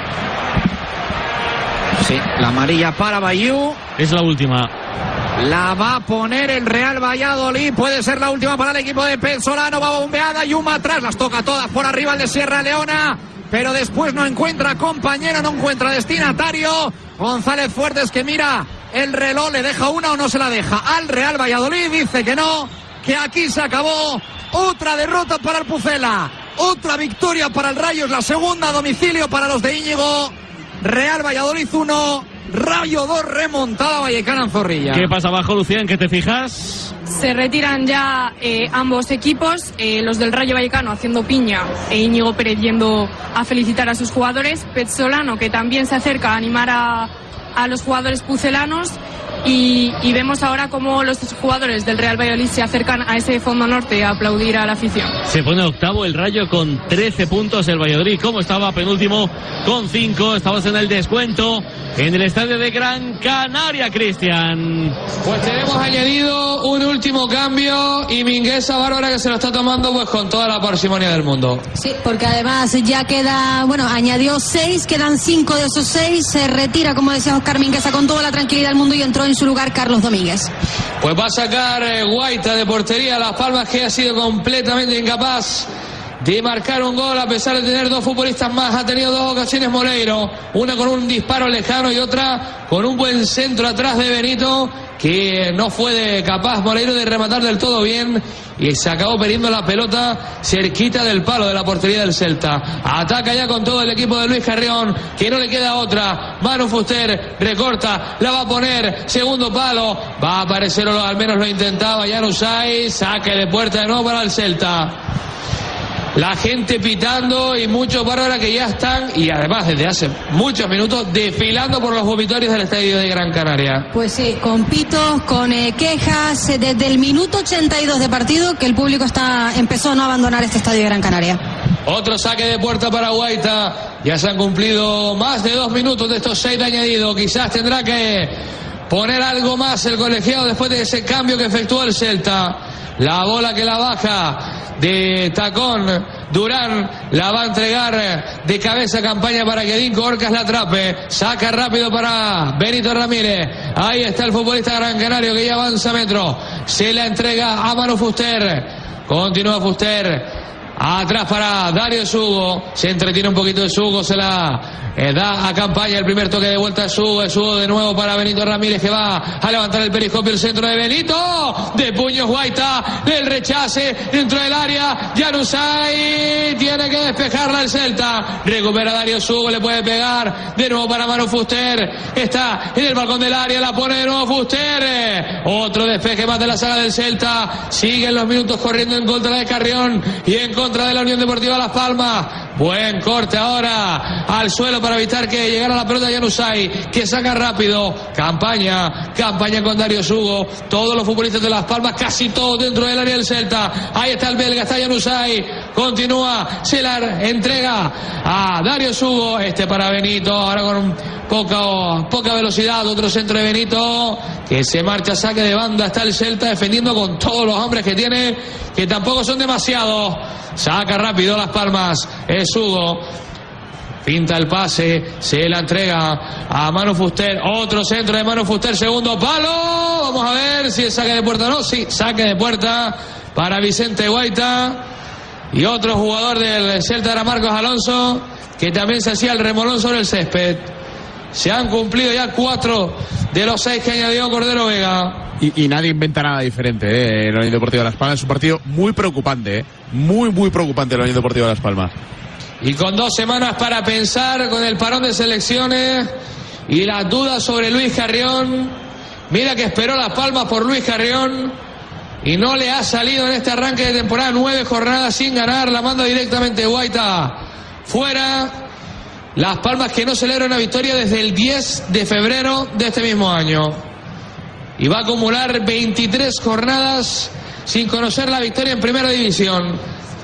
Sí, la amarilla para Bayú. Es la última. La va a poner el Real Valladolid. Puede ser la última para el equipo de Pezzolano. Va bombeada. Yuma atrás. Las toca todas por arriba el de Sierra Leona. Pero después no encuentra compañero, no encuentra destinatario. González Fuertes, que mira el reloj. ¿Le deja una o no se la deja al Real Valladolid? Dice que no, que aquí se acabó. Otra derrota para el Pucela. Otra victoria para el Rayo. Es la segunda a domicilio para los de Íñigo. Real Valladolid uno, Rayo dos, remontada vallecana en Zorrilla. ¿Qué pasa abajo, Lucía? ¿En qué te fijas? Se retiran ya eh, ambos equipos, eh, los del Rayo Vallecano haciendo piña e Íñigo Pérez yendo a felicitar a sus jugadores. Pezzolano, que también se acerca a animar a, a los jugadores pucelanos. Y, y vemos ahora cómo los jugadores del Real Valladolid se acercan a ese fondo norte a aplaudir a la afición. Se pone octavo el Rayo con trece puntos. El Valladolid, como estaba penúltimo, con cinco. Estamos en el descuento en el estadio de Gran Canaria, Cristian. Pues tenemos añadido un último cambio y Mingueza Bárbara, que se lo está tomando pues con toda la parsimonia del mundo. Sí, porque además ya queda, bueno, añadió seis, quedan cinco de esos seis. Se retira, como decía Oscar Mingueza, con toda la tranquilidad del mundo y entró en su lugar Carlos Domínguez. Pues va a sacar eh, Guaita de portería Las Palmas, que ha sido completamente incapaz de marcar un gol a pesar de tener dos futbolistas más. Ha tenido dos ocasiones Moleiro, una con un disparo lejano y otra con un buen centro atrás de Benito, que no fue de capaz Moleiro de rematar del todo bien y se acabó perdiendo la pelota cerquita del palo de la portería del Celta. Ataca ya con todo el equipo de Luis Carrión, que no le queda otra. Manu Fuster recorta, la va a poner, segundo palo, va a aparecer, o al menos lo intentaba Januzaj. Saque de puerta de nuevo para el Celta. La gente pitando y muchos Bárbara que ya están, y además desde hace muchos minutos, desfilando por los vomitorios del estadio de Gran Canaria. Pues sí, con pitos, con eh, quejas, eh, desde el minuto ochenta y dos de partido que el público está empezó a no abandonar este estadio de Gran Canaria. Otro saque de puerta para Guaita. Ya se han cumplido más de dos minutos de estos seis de añadido. Quizás tendrá que poner algo más el colegiado después de ese cambio que efectuó el Celta. La bola que la baja de tacón Durán, la va a entregar de cabeza Campaña para que Dinko Orcas la atrape. Saca rápido para Benito Ramírez. Ahí está el futbolista gran canario que ya avanza metro. Se la entrega a Manu Fuster. Continúa Fuster. Atrás para Dario Sugo. Se entretiene un poquito de Sugo. Se la eh, da a Campaña. El primer toque de vuelta a Sugo. Es Sugo de nuevo para Benito Ramírez, que va a levantar el periscopio. El centro de Benito. De puños Guaita. El rechace dentro del área. Januzaj. Tiene que despejarla el Celta. Recupera Dario Sugo. Le puede pegar. De nuevo para Manu Fuster. Está en el balcón del área. La pone de nuevo Fuster. Otro despeje más de la saga del Celta. Siguen los minutos corriendo en contra de Carrión. Y en contra contra de la Unión Deportiva Las Palmas. Buen corte ahora al suelo para evitar que llegara la pelota de Januzaj, que saca rápido. Campaña, campaña con Dario Sugo. Todos los futbolistas de Las Palmas, casi todos dentro del área del Celta. Ahí está el belga, está Januzaj. Continúa, se la entrega a Dario Sugo. Este para Benito, ahora con poca, poca velocidad. Otro centro de Benito, que se marcha, saque de banda. Está el Celta defendiendo con todos los hombres que tiene. que tampoco son demasiado. Saca rápido Las Palmas, es Hugo. Pinta el pase, se la entrega a Manu Fuster. Otro centro de Manu Fuster, segundo palo. Vamos a ver si es saque de puerta o no. Sí, saque de puerta para Vicente Guaita. Y otro jugador del Celta era Marcos Alonso, que también se hacía el remolón sobre el césped. Se han cumplido ya cuatro de los seis que añadió Cordero Vega. Y, y nadie inventa nada diferente, ¿eh? El Unión Deportiva de Las Palmas es un partido muy preocupante, ¿eh? Muy, muy preocupante el Unión Deportiva de Las Palmas. Y con dos semanas para pensar, con el parón de selecciones y las dudas sobre Luis Carrión. Mira que esperó Las Palmas por Luis Carrión y no le ha salido en este arranque de temporada. Nueve jornadas sin ganar, la manda directamente Guaita fuera. Las Palmas que no celebra una victoria desde el diez de febrero de este mismo año. Y va a acumular veintitrés jornadas sin conocer la victoria en primera división.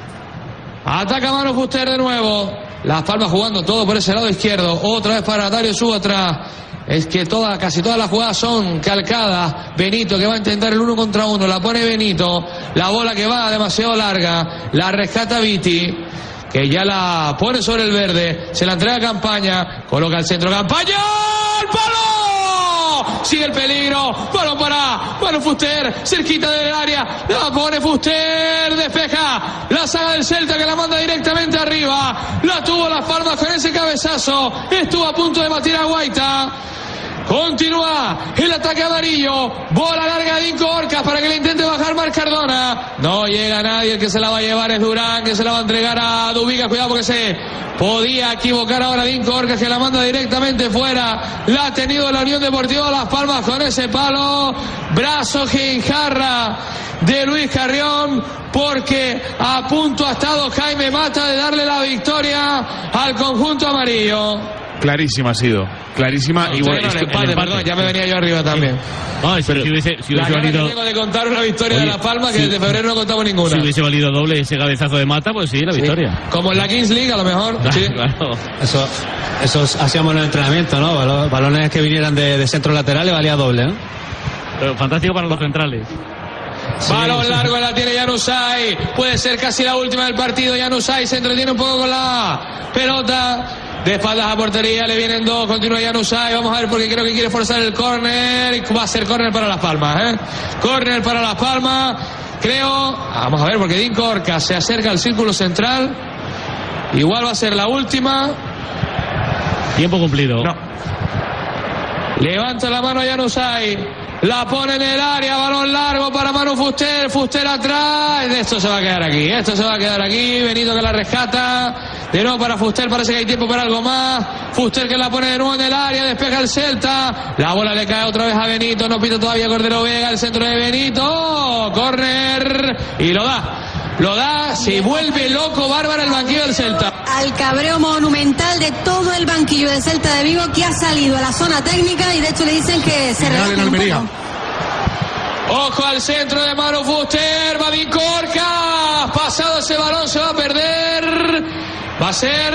Ataca Manu Fuster de nuevo. Las Palmas jugando todo por ese lado izquierdo. Otra vez para Dario Subotra. Es que toda, casi todas las jugadas son calcadas. Benito que va a intentar el uno contra uno. La pone Benito. La bola que va demasiado larga. La rescata Viti, que ya la pone sobre el verde. Se la entrega a Campaña. Coloca el centro. Campaña. ¡El palo! Sigue el peligro. Balón para Manu Fuster. Cerquita del área. La pone Fuster. Despeja la saga del Celta, que la manda directamente arriba. La tuvo Las Palmas con ese cabezazo. Estuvo a punto de batir a Guaita. Continúa el ataque amarillo. Bola larga de Dinko Orcas para que le intente bajar Marc Cardona. No llega nadie. El que se la va a llevar es Durán, que se la va a entregar a Dubica. Cuidado porque se podía equivocar ahora Dinko Orcas, que la manda directamente fuera. La ha tenido la Unión Deportiva de Las Palmas con ese palo. Brazo que jarra de Luis Carrión, porque a punto ha estado Jaime Mata de darle la victoria al conjunto amarillo. Clarísima ha sido, clarísima. No, y bueno, el empate, perdón, ya me venía yo arriba también. No, si, Pero si hubiese, si la hubiese cara valido, que tengo de contar una victoria Oye, de La Palma que si- desde febrero no contamos ninguna. si hubiese valido doble ese cabezazo de Mata, pues sí, la Sí. victoria. Como en la Kings League a lo mejor. Sí. Claro. Eso, eso hacíamos en el entrenamiento, ¿no? Balo- Balones que vinieran de, de centro lateral y valía doble, ¿no? Pero fantástico para los centrales. Balón sí. largo, la tiene Januzaj. Puede ser casi la última del partido. Januzaj se entretiene un poco con la pelota. De espaldas a portería, le vienen dos. Continúa Januzaj. Vamos a ver porque creo que quiere forzar el córner. Va a ser córner para Las Palmas, ¿eh? Córner para Las Palmas. Creo. Vamos a ver porque Dinko Orcas se acerca al círculo central. Igual va a ser la última. Tiempo cumplido. No. Levanta la mano a Januzaj. La pone en el área, balón largo para Manu Fuster, Fuster atrás. Esto se va a quedar aquí, esto se va a quedar aquí. Benito que la rescata. De nuevo para Fuster, parece que hay tiempo para algo más. Fuster que la pone de nuevo en el área, despeja el Celta. La bola le cae otra vez a Benito, no pita todavía Cordero Vega, el centro de Benito. Córner y lo da. Lo da, se vuelve loco, bárbaro el banquillo del Celta. Al cabreo monumental de todo el banquillo del Celta de Vigo, que ha salido a la zona técnica y de hecho le dicen que se relajen un poco. Ojo al centro de Manu Fuster, va Dinko Orcas. Pasado ese balón se va a perder. Va a ser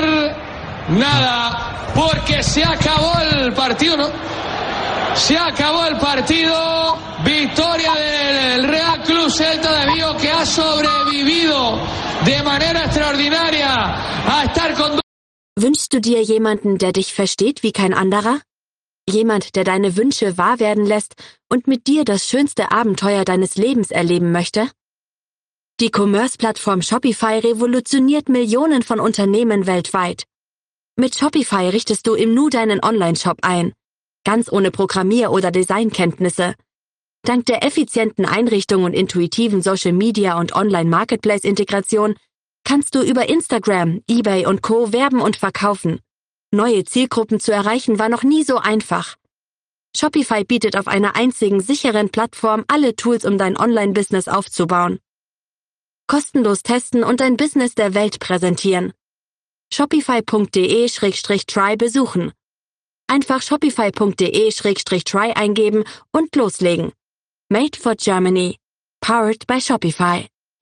nada, porque se acabó el partido, ¿no? Se acabó el partido. Victoria del Real Club Celta de Vigo, que ha sobrevivido de manera extraordinaria a estar con... Wünschst du dir jemanden, der dich versteht wie kein anderer? Jemand, der deine Wünsche wahr werden lässt und mit dir das schönste Abenteuer deines Lebens erleben möchte? Die Commerce-Plattform Shopify revolutioniert Millionen von Unternehmen weltweit. Mit Shopify richtest du im Nu deinen Online-Shop ein. Ganz ohne Programmier- oder Designkenntnisse. Dank der effizienten Einrichtung und intuitiven Social-Media- und Online-Marketplace-Integration kannst du über Instagram, eBay und Co. werben und verkaufen. Neue Zielgruppen zu erreichen war noch nie so einfach. Shopify bietet auf einer einzigen sicheren Plattform alle Tools, um dein Online-Business aufzubauen. Kostenlos testen und dein Business der Welt präsentieren. Shopify punkt de Schrägstrich try besuchen. Einfach shopify punkt de Schrägstrich try eingeben und loslegen. Made for Germany. Powered by Shopify.